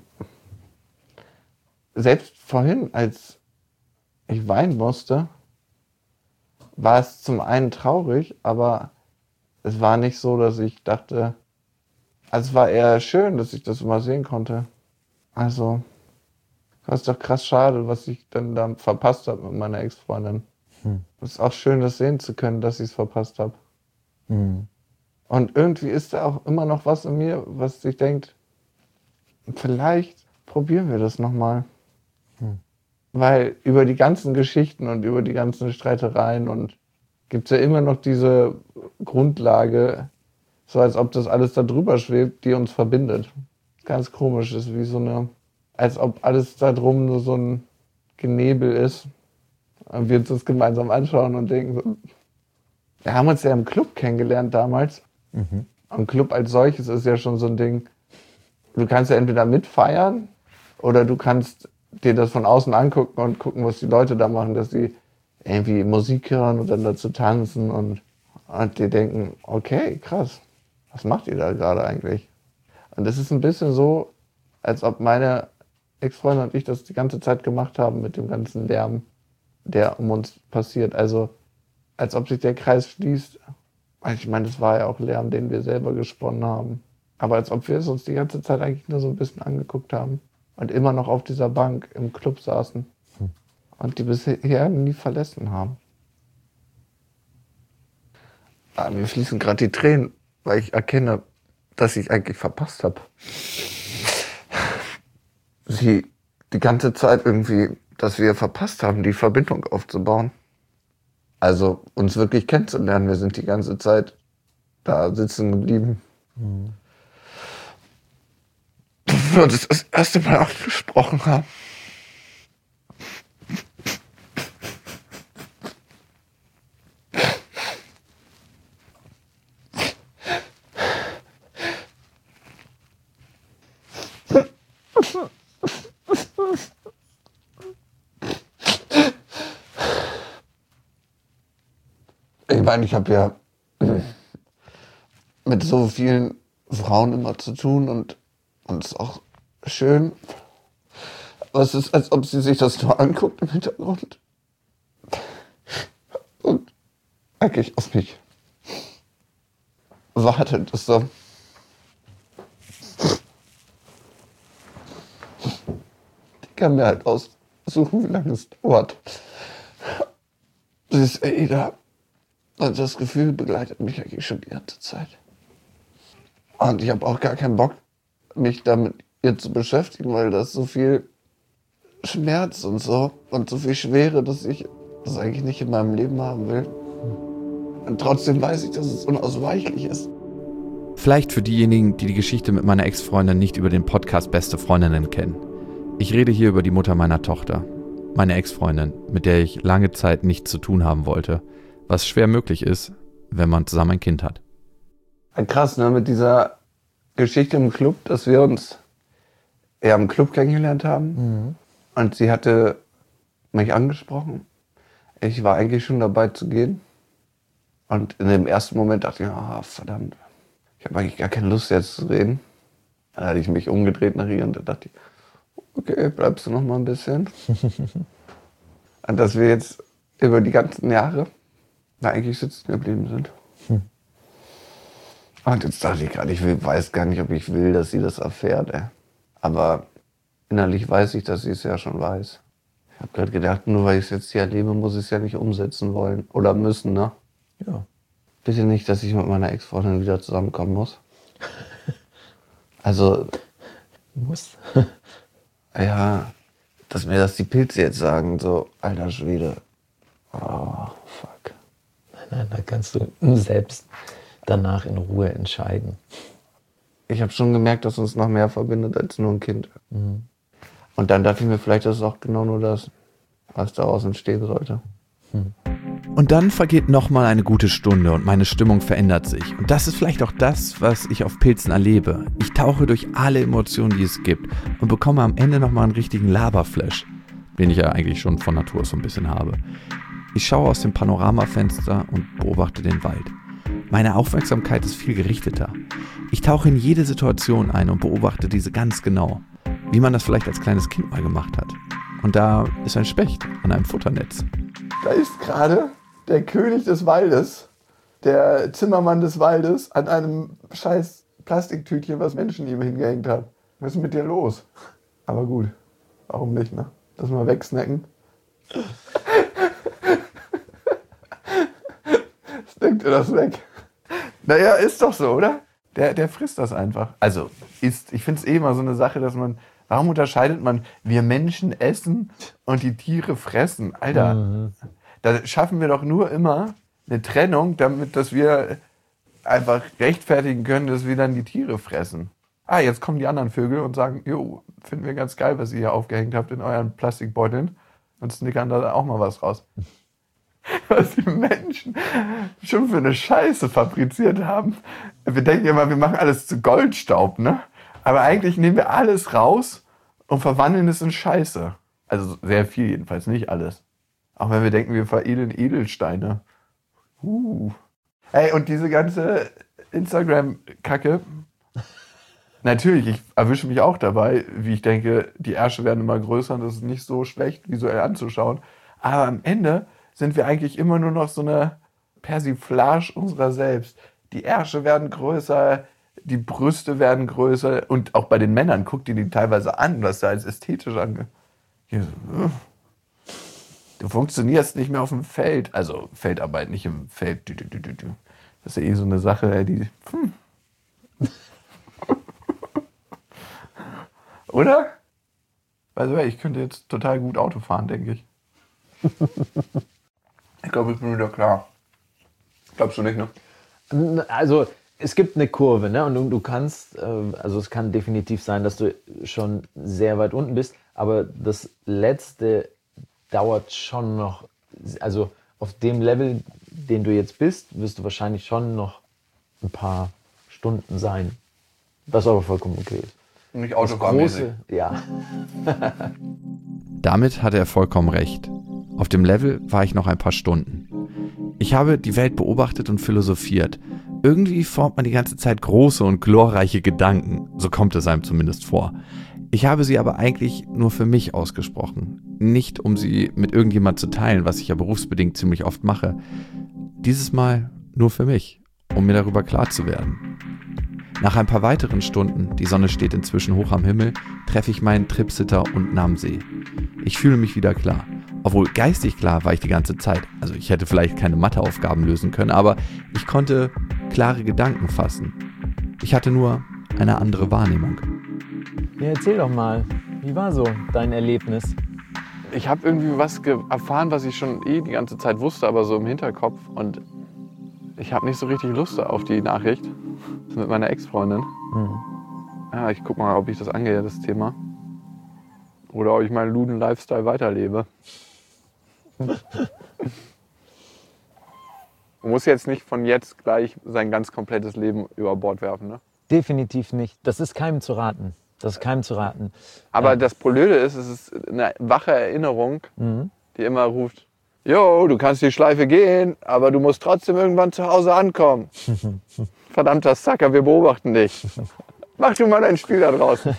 selbst vorhin, als ich weinen musste, war es zum einen traurig, aber es war nicht so, dass ich dachte, also es war eher schön, dass ich das mal sehen konnte. Also, das ist doch krass schade, was ich dann da verpasst habe mit meiner Ex-Freundin. Es ist auch schön, das sehen zu können, dass ich es verpasst habe. Und irgendwie ist da auch immer noch was in mir, was sich denkt, vielleicht probieren wir das nochmal. Weil über die ganzen Geschichten und über die ganzen Streitereien und gibt es ja immer noch diese Grundlage, so als ob das alles da drüber schwebt, die uns verbindet. Ganz komisch, ist wie so eine, als ob alles da drum nur so ein Genebel ist. Und wir uns das gemeinsam anschauen und denken so, wir haben uns ja im Club kennengelernt damals. Am Club als solches ist ja schon so ein Ding, du kannst ja entweder mitfeiern oder du kannst dir das von außen angucken und gucken, was die Leute da machen, dass sie irgendwie Musik hören und dann dazu tanzen und die denken, okay, krass, was macht ihr da gerade eigentlich? Und das ist ein bisschen so, als ob meine Ex-Freundin und ich das die ganze Zeit gemacht haben mit dem ganzen Lärm, der um uns passiert. Also als ob sich der Kreis schließt. Ich meine, das war ja auch Lärm, den wir selber gesponnen haben. Aber als ob wir es uns die ganze Zeit eigentlich nur so ein bisschen angeguckt haben und immer noch auf dieser Bank im Club saßen und die bisher nie verlassen haben. Mir fließen gerade die Tränen, weil ich erkenne, dass ich eigentlich verpasst habe. Sie die ganze Zeit irgendwie, dass wir verpasst haben, die Verbindung aufzubauen. Also uns wirklich kennenzulernen. Wir sind die ganze Zeit da sitzen geblieben. Dass wir uns das erste Mal ausgesprochen haben. Ich meine, ich habe ja mit so vielen Frauen immer zu tun und es ist auch schön. Aber es ist, als ob sie sich das nur anguckt im Hintergrund. Und eigentlich auf mich wartet. Das so. Die kann mir halt aussuchen, wie lange es dauert. Sie ist da. Und das Gefühl begleitet mich eigentlich schon die ganze Zeit. Und ich habe auch gar keinen Bock, mich damit ihr zu beschäftigen, weil das so viel Schmerz und so viel Schwere, dass ich das eigentlich nicht in meinem Leben haben will. Und trotzdem weiß ich, dass es unausweichlich ist. Vielleicht für diejenigen, die die Geschichte mit meiner Ex-Freundin nicht über den Podcast Beste Freundinnen kennen. Ich rede hier über die Mutter meiner Tochter. Meine Ex-Freundin, mit der ich lange Zeit nichts zu tun haben wollte. Was schwer möglich ist, wenn man zusammen ein Kind hat. Krass, ne, mit dieser Geschichte im Club, dass wir uns im Club kennengelernt haben. Und sie hatte mich angesprochen. Ich war eigentlich schon dabei zu gehen. Und in dem ersten Moment dachte ich, verdammt, ich habe eigentlich gar keine Lust jetzt zu reden. Dann hatte ich mich umgedreht nach ihr und da dachte ich, okay, bleibst du noch mal ein bisschen. Und dass wir jetzt über die ganzen Jahre da eigentlich sitzen geblieben sind. Und jetzt dachte ich gerade, weiß gar nicht, ob ich will, dass sie das erfährt. Aber innerlich weiß ich, dass sie es ja schon weiß. Ich habe gerade gedacht, nur weil ich es jetzt hier erlebe, muss ich es ja nicht umsetzen wollen. Oder müssen, ne? Ja. Bitte nicht, dass ich mit meiner Ex-Freundin wieder zusammenkommen muss. Also... Muss? Ja, dass mir das die Pilze jetzt sagen, so, alter Schwede. Oh, fuck. Nein, da kannst du selbst danach in Ruhe entscheiden. Ich habe schon gemerkt, dass uns noch mehr verbindet als nur ein Kind. Und dann dachte ich mir, vielleicht ist es auch genau nur das, was daraus entstehen sollte. Und dann vergeht nochmal eine gute Stunde und meine Stimmung verändert sich. Und das ist vielleicht auch das, was ich auf Pilzen erlebe. Ich tauche durch alle Emotionen, die es gibt und bekomme am Ende nochmal einen richtigen Laberflash, den ich ja eigentlich schon von Natur so ein bisschen habe. Ich schaue aus dem Panoramafenster und beobachte den Wald. Meine Aufmerksamkeit ist viel gerichteter. Ich tauche in jede Situation ein und beobachte diese ganz genau, wie man das vielleicht als kleines Kind mal gemacht hat. Und da ist ein Specht an einem Futternetz. Da ist gerade der König des Waldes, der Zimmermann des Waldes, an einem scheiß Plastiktütchen, was Menschen ihm hingehängt hat. Was ist mit dir los? Aber gut, warum nicht, ne? Lass mal wegsnacken. Snackt er das weg? Naja, ist doch so, oder? Der frisst das einfach. Also, ich finde es immer so eine Sache, dass man, warum unterscheidet man, wir Menschen essen und die Tiere fressen? Alter, da schaffen wir doch nur immer eine Trennung, dass wir einfach rechtfertigen können, dass wir dann die Tiere fressen. Jetzt kommen die anderen Vögel und sagen, jo, finden wir ganz geil, was ihr hier aufgehängt habt in euren Plastikbeuteln und snickern da auch mal was raus. Was die Menschen schon für eine Scheiße fabriziert haben. Wir denken immer, wir machen alles zu Goldstaub, ne? Aber eigentlich nehmen wir alles raus und verwandeln es in Scheiße. Also sehr viel jedenfalls, nicht alles. Auch wenn wir denken, wir veredeln Edelsteine. Ey, und diese ganze Instagram-Kacke, natürlich, ich erwische mich auch dabei, wie ich denke, die Ärsche werden immer größer und das ist nicht so schlecht visuell anzuschauen. Aber am Ende sind wir eigentlich immer nur noch so eine Persiflage unserer selbst. Die Ärsche werden größer, die Brüste werden größer und auch bei den Männern guckt ihr die teilweise an, was da als ästhetisch angeht. Du funktionierst nicht mehr auf dem Feld. Also Feldarbeit, nicht im Feld. Das ist ja so eine Sache, die... Oder? Also ich könnte jetzt total gut Auto fahren, denke ich. Ich glaube, ich bin wieder klar. Glaubst du nicht, ne? Also es gibt eine Kurve, ne? Und du kannst, also es kann definitiv sein, dass du schon sehr weit unten bist, aber das Letzte dauert schon noch, also auf dem Level, den du jetzt bist, wirst du wahrscheinlich schon noch ein paar Stunden sein. Was aber vollkommen okay ist. Nicht autofahrmäßig. Ja. Damit hatte er vollkommen recht. Auf dem Level war ich noch ein paar Stunden. Ich habe die Welt beobachtet und philosophiert. Irgendwie formt man die ganze Zeit große und glorreiche Gedanken. So kommt es einem zumindest vor. Ich habe sie aber eigentlich nur für mich ausgesprochen. Nicht, um sie mit irgendjemand zu teilen, was ich ja berufsbedingt ziemlich oft mache. Dieses Mal nur für mich, um mir darüber klar zu werden. Nach ein paar weiteren Stunden, die Sonne steht inzwischen hoch am Himmel, treffe ich meinen Tripsitter unten am See. Ich fühle mich wieder klar. Obwohl geistig klar war ich die ganze Zeit. Also ich hätte vielleicht keine Matheaufgaben lösen können, aber ich konnte klare Gedanken fassen. Ich hatte nur eine andere Wahrnehmung. Ja, erzähl doch mal, wie war so dein Erlebnis? Ich habe irgendwie was erfahren, was ich schon die ganze Zeit wusste, aber so im Hinterkopf. Und ich habe nicht so richtig Lust auf die Nachricht. Das ist mit meiner Ex-Freundin. Ja, ich guck mal, ob ich das angehe, das Thema. Oder ob ich meinen Luden-Lifestyle weiterlebe. Man muss jetzt nicht von jetzt gleich sein ganz komplettes Leben über Bord werfen, ne? Definitiv nicht. Das ist keinem zu raten. Aber das Blöde ist, es ist eine wache Erinnerung, die immer ruft, jo, du kannst die Schleife gehen, aber du musst trotzdem irgendwann zu Hause ankommen. Verdammter Sucker, wir beobachten dich. Mach du mal dein Spiel da draußen.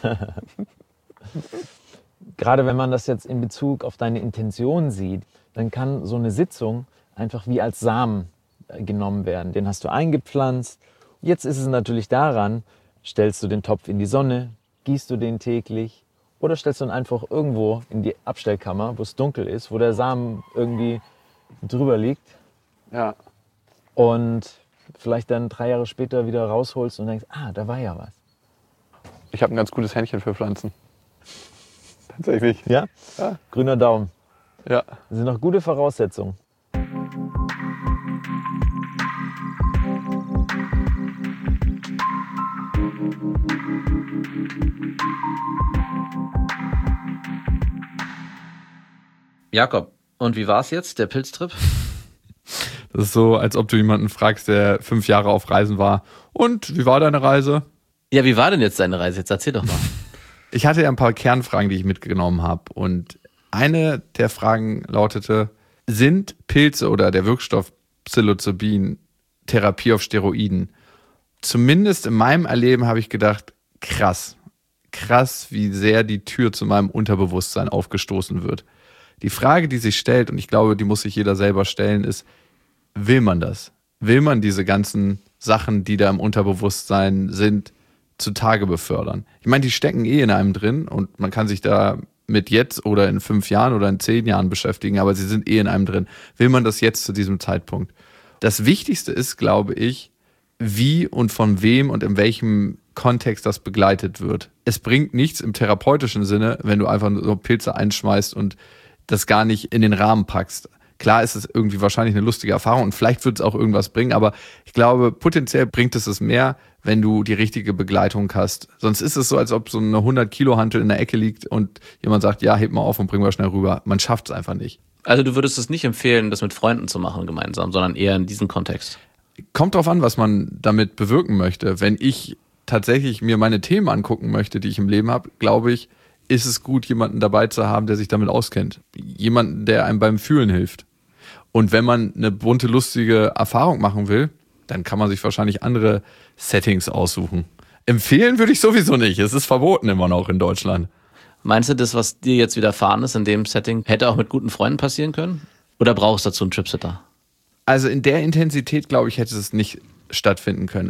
Gerade wenn man das jetzt in Bezug auf deine Intention sieht, dann kann so eine Sitzung einfach wie als Samen genommen werden. Den hast du eingepflanzt. Jetzt ist es natürlich daran, stellst du den Topf in die Sonne, gießt du den täglich oder stellst du ihn einfach irgendwo in die Abstellkammer, wo es dunkel ist, wo der Samen irgendwie drüber liegt. Ja. Und vielleicht dann 3 Jahre später wieder rausholst und denkst, da war ja was. Ich habe ein ganz gutes Händchen für Pflanzen. Tatsächlich. Ja? Grüner Daumen. Ja. Das sind noch gute Voraussetzungen. Jakob, und wie war's jetzt, der Pilztrip? Das ist so, als ob du jemanden fragst, der 5 Jahre auf Reisen war. Und wie war deine Reise? Ja, wie war denn jetzt deine Reise? Jetzt erzähl doch mal. Ich hatte ja ein paar Kernfragen, die ich mitgenommen habe. Und eine der Fragen lautete, sind Pilze oder der Wirkstoff Psilocybin Therapie auf Steroiden. Zumindest in meinem Erleben habe ich gedacht, krass, wie sehr die Tür zu meinem Unterbewusstsein aufgestoßen wird. Die Frage, die sich stellt, und ich glaube, die muss sich jeder selber stellen, ist, will man das? Will man diese ganzen Sachen, die da im Unterbewusstsein sind, zutage befördern? Ich meine, die stecken in einem drin und man kann sich da mit jetzt oder in 5 Jahren oder in 10 Jahren beschäftigen, aber sie sind in einem drin. Will man das jetzt zu diesem Zeitpunkt? Das Wichtigste ist, glaube ich, wie und von wem und in welchem Kontext das begleitet wird. Es bringt nichts im therapeutischen Sinne, wenn du einfach nur so Pilze einschmeißt und das gar nicht in den Rahmen packst. Klar ist es irgendwie wahrscheinlich eine lustige Erfahrung und vielleicht wird es auch irgendwas bringen, aber ich glaube, potenziell bringt es mehr, wenn du die richtige Begleitung hast. Sonst ist es so, als ob so eine 100-Kilo-Hantel in der Ecke liegt und jemand sagt, ja, heb mal auf und bring mal schnell rüber. Man schafft es einfach nicht. Also du würdest es nicht empfehlen, das mit Freunden zu machen gemeinsam, sondern eher in diesem Kontext? Kommt drauf an, was man damit bewirken möchte. Wenn ich tatsächlich mir meine Themen angucken möchte, die ich im Leben habe, glaube ich, ist es gut, jemanden dabei zu haben, der sich damit auskennt. Jemanden, der einem beim Fühlen hilft. Und wenn man eine bunte, lustige Erfahrung machen will, dann kann man sich wahrscheinlich andere Settings aussuchen. Empfehlen würde ich sowieso nicht. Es ist verboten immer noch in Deutschland. Meinst du, das, was dir jetzt widerfahren ist in dem Setting, hätte auch mit guten Freunden passieren können? Oder brauchst du dazu einen Tripsitter? Also in der Intensität, glaube ich, hätte es nicht stattfinden können.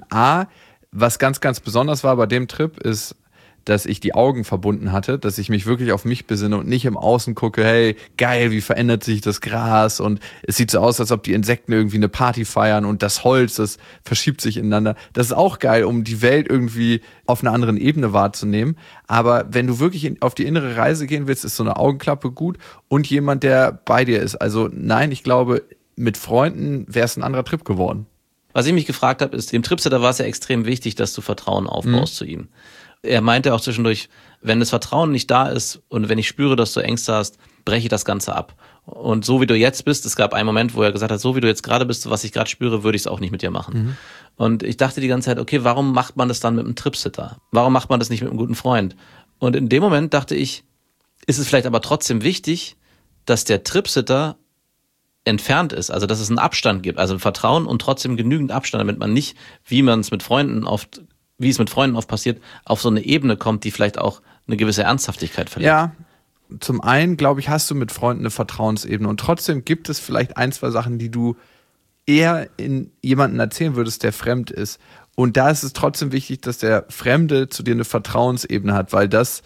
Was ganz, ganz besonders war bei dem Trip, ist, dass ich die Augen verbunden hatte, dass ich mich wirklich auf mich besinne und nicht im Außen gucke, hey, geil, wie verändert sich das Gras und es sieht so aus, als ob die Insekten irgendwie eine Party feiern und das Holz, das verschiebt sich ineinander. Das ist auch geil, um die Welt irgendwie auf einer anderen Ebene wahrzunehmen. Aber wenn du wirklich auf die innere Reise gehen willst, ist so eine Augenklappe gut und jemand, der bei dir ist. Also nein, ich glaube, mit Freunden wäre es ein anderer Trip geworden. Was ich mich gefragt habe, ist, dem Tripsitter war es ja extrem wichtig, dass du Vertrauen aufbaust zu ihm. Er meinte auch zwischendurch, wenn das Vertrauen nicht da ist und wenn ich spüre, dass du Ängste hast, breche ich das Ganze ab. Und so wie du jetzt bist, es gab einen Moment, wo er gesagt hat, so wie du jetzt gerade bist, was ich gerade spüre, würde ich es auch nicht mit dir machen. Und ich dachte die ganze Zeit, okay, warum macht man das dann mit einem Tripsitter? Warum macht man das nicht mit einem guten Freund? Und in dem Moment dachte ich, ist es vielleicht aber trotzdem wichtig, dass der Tripsitter entfernt ist, also dass es einen Abstand gibt, also Vertrauen und trotzdem genügend Abstand, damit man nicht, wie es mit Freunden oft passiert, auf so eine Ebene kommt, die vielleicht auch eine gewisse Ernsthaftigkeit verliert. Ja, zum einen, glaube ich, hast du mit Freunden eine Vertrauensebene und trotzdem gibt es vielleicht 1, 2 Sachen, die du eher in jemanden erzählen würdest, der fremd ist. Und da ist es trotzdem wichtig, dass der Fremde zu dir eine Vertrauensebene hat, weil das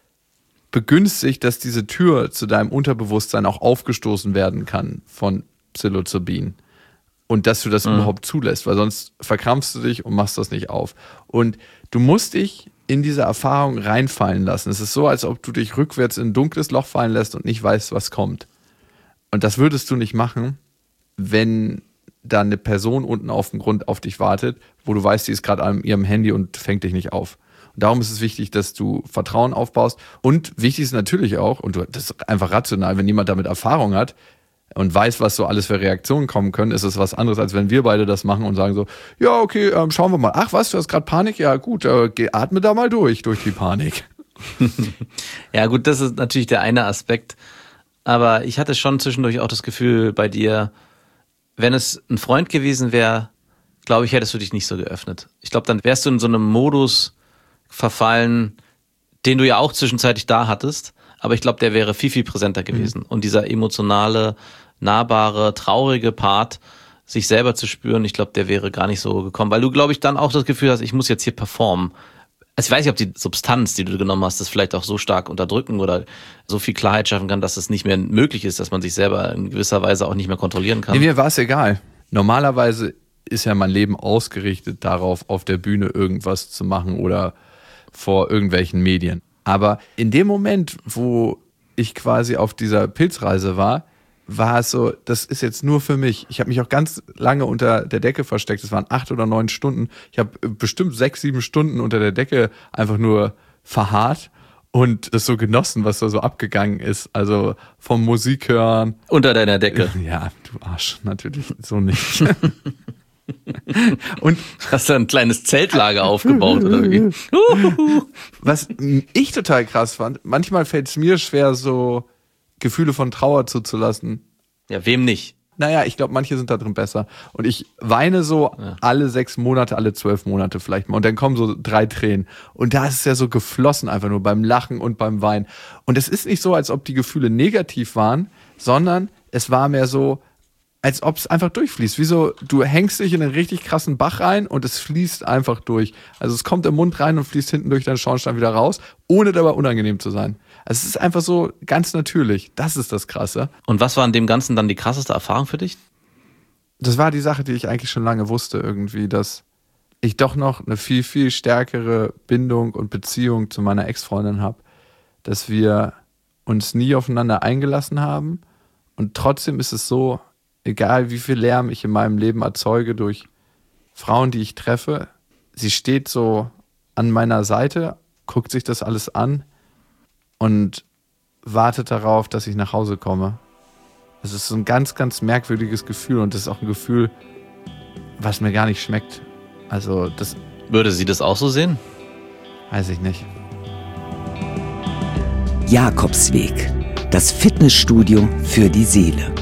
begünstigt, dass diese Tür zu deinem Unterbewusstsein auch aufgestoßen werden kann von Psilocybin. Und dass du das überhaupt zulässt, weil sonst verkrampfst du dich und machst das nicht auf. Und du musst dich in diese Erfahrung reinfallen lassen. Es ist so, als ob du dich rückwärts in ein dunkles Loch fallen lässt und nicht weißt, was kommt. Und das würdest du nicht machen, wenn da eine Person unten auf dem Grund auf dich wartet, wo du weißt, die ist gerade an ihrem Handy und fängt dich nicht auf. Und darum ist es wichtig, dass du Vertrauen aufbaust. Und wichtig ist natürlich auch, und das ist einfach rational, wenn jemand damit Erfahrung hat, und weiß, was so alles für Reaktionen kommen können, ist es was anderes, als wenn wir beide das machen und sagen so, ja, okay, schauen wir mal. Ach was, du hast gerade Panik? Ja gut, atme da mal durch die Panik. Ja gut, das ist natürlich der eine Aspekt. Aber ich hatte schon zwischendurch auch das Gefühl bei dir, wenn es ein Freund gewesen wäre, glaube ich, hättest du dich nicht so geöffnet. Ich glaube, dann wärst du in so einem Modus verfallen, den du ja auch zwischenzeitlich da hattest. Aber ich glaube, der wäre viel, viel präsenter gewesen. Und dieser emotionale, nahbare, traurige Part, sich selber zu spüren, ich glaube, der wäre gar nicht so gekommen. Weil du, glaube ich, dann auch das Gefühl hast, ich muss jetzt hier performen. Also ich weiß nicht, ob die Substanz, die du genommen hast, das vielleicht auch so stark unterdrücken oder so viel Klarheit schaffen kann, dass es nicht mehr möglich ist, dass man sich selber in gewisser Weise auch nicht mehr kontrollieren kann. Nee, mir war es egal. Normalerweise ist ja mein Leben ausgerichtet darauf, auf der Bühne irgendwas zu machen oder vor irgendwelchen Medien. Aber in dem Moment, wo ich quasi auf dieser Pilzreise war es so, das ist jetzt nur für mich. Ich habe mich auch ganz lange unter der Decke versteckt. Es waren 8 oder 9 Stunden. Ich habe bestimmt 6, 7 Stunden unter der Decke einfach nur verharrt und es so genossen, was da so abgegangen ist. Also vom Musik hören. Unter deiner Decke? Ja, du Arsch, natürlich so nicht. Und hast du ein kleines Zeltlager aufgebaut oder wie? Was ich total krass fand, manchmal fällt es mir schwer, so Gefühle von Trauer zuzulassen. Ja, wem nicht? naja, ich glaube, manche sind da drin besser. Und ich weine so alle 6 Monate, alle 12 Monate vielleicht mal. Und dann kommen so 3 Tränen. Und da ist es ja so geflossen einfach nur beim Lachen und beim Weinen. Und es ist nicht so, als ob die Gefühle negativ waren, sondern es war mehr so, als ob es einfach durchfließt. Wie so, du hängst dich in einen richtig krassen Bach rein und es fließt einfach durch. Also es kommt im Mund rein und fließt hinten durch deinen Schornstein wieder raus, ohne dabei unangenehm zu sein. Also es ist einfach so ganz natürlich. Das ist das Krasse. Und was war in dem Ganzen dann die krasseste Erfahrung für dich? Das war die Sache, die ich eigentlich schon lange wusste irgendwie, dass ich doch noch eine viel, viel stärkere Bindung und Beziehung zu meiner Ex-Freundin habe. Dass wir uns nie aufeinander eingelassen haben und trotzdem ist es so, egal wie viel Lärm ich in meinem Leben erzeuge durch Frauen, die ich treffe, sie steht so an meiner Seite, guckt sich das alles an und wartet darauf, dass ich nach Hause komme. Das ist so ein ganz, ganz merkwürdiges Gefühl und das ist auch ein Gefühl, was mir gar nicht schmeckt. Also das... Würde sie das auch so sehen? Weiß ich nicht. Jakobsweg, das Fitnessstudio für die Seele.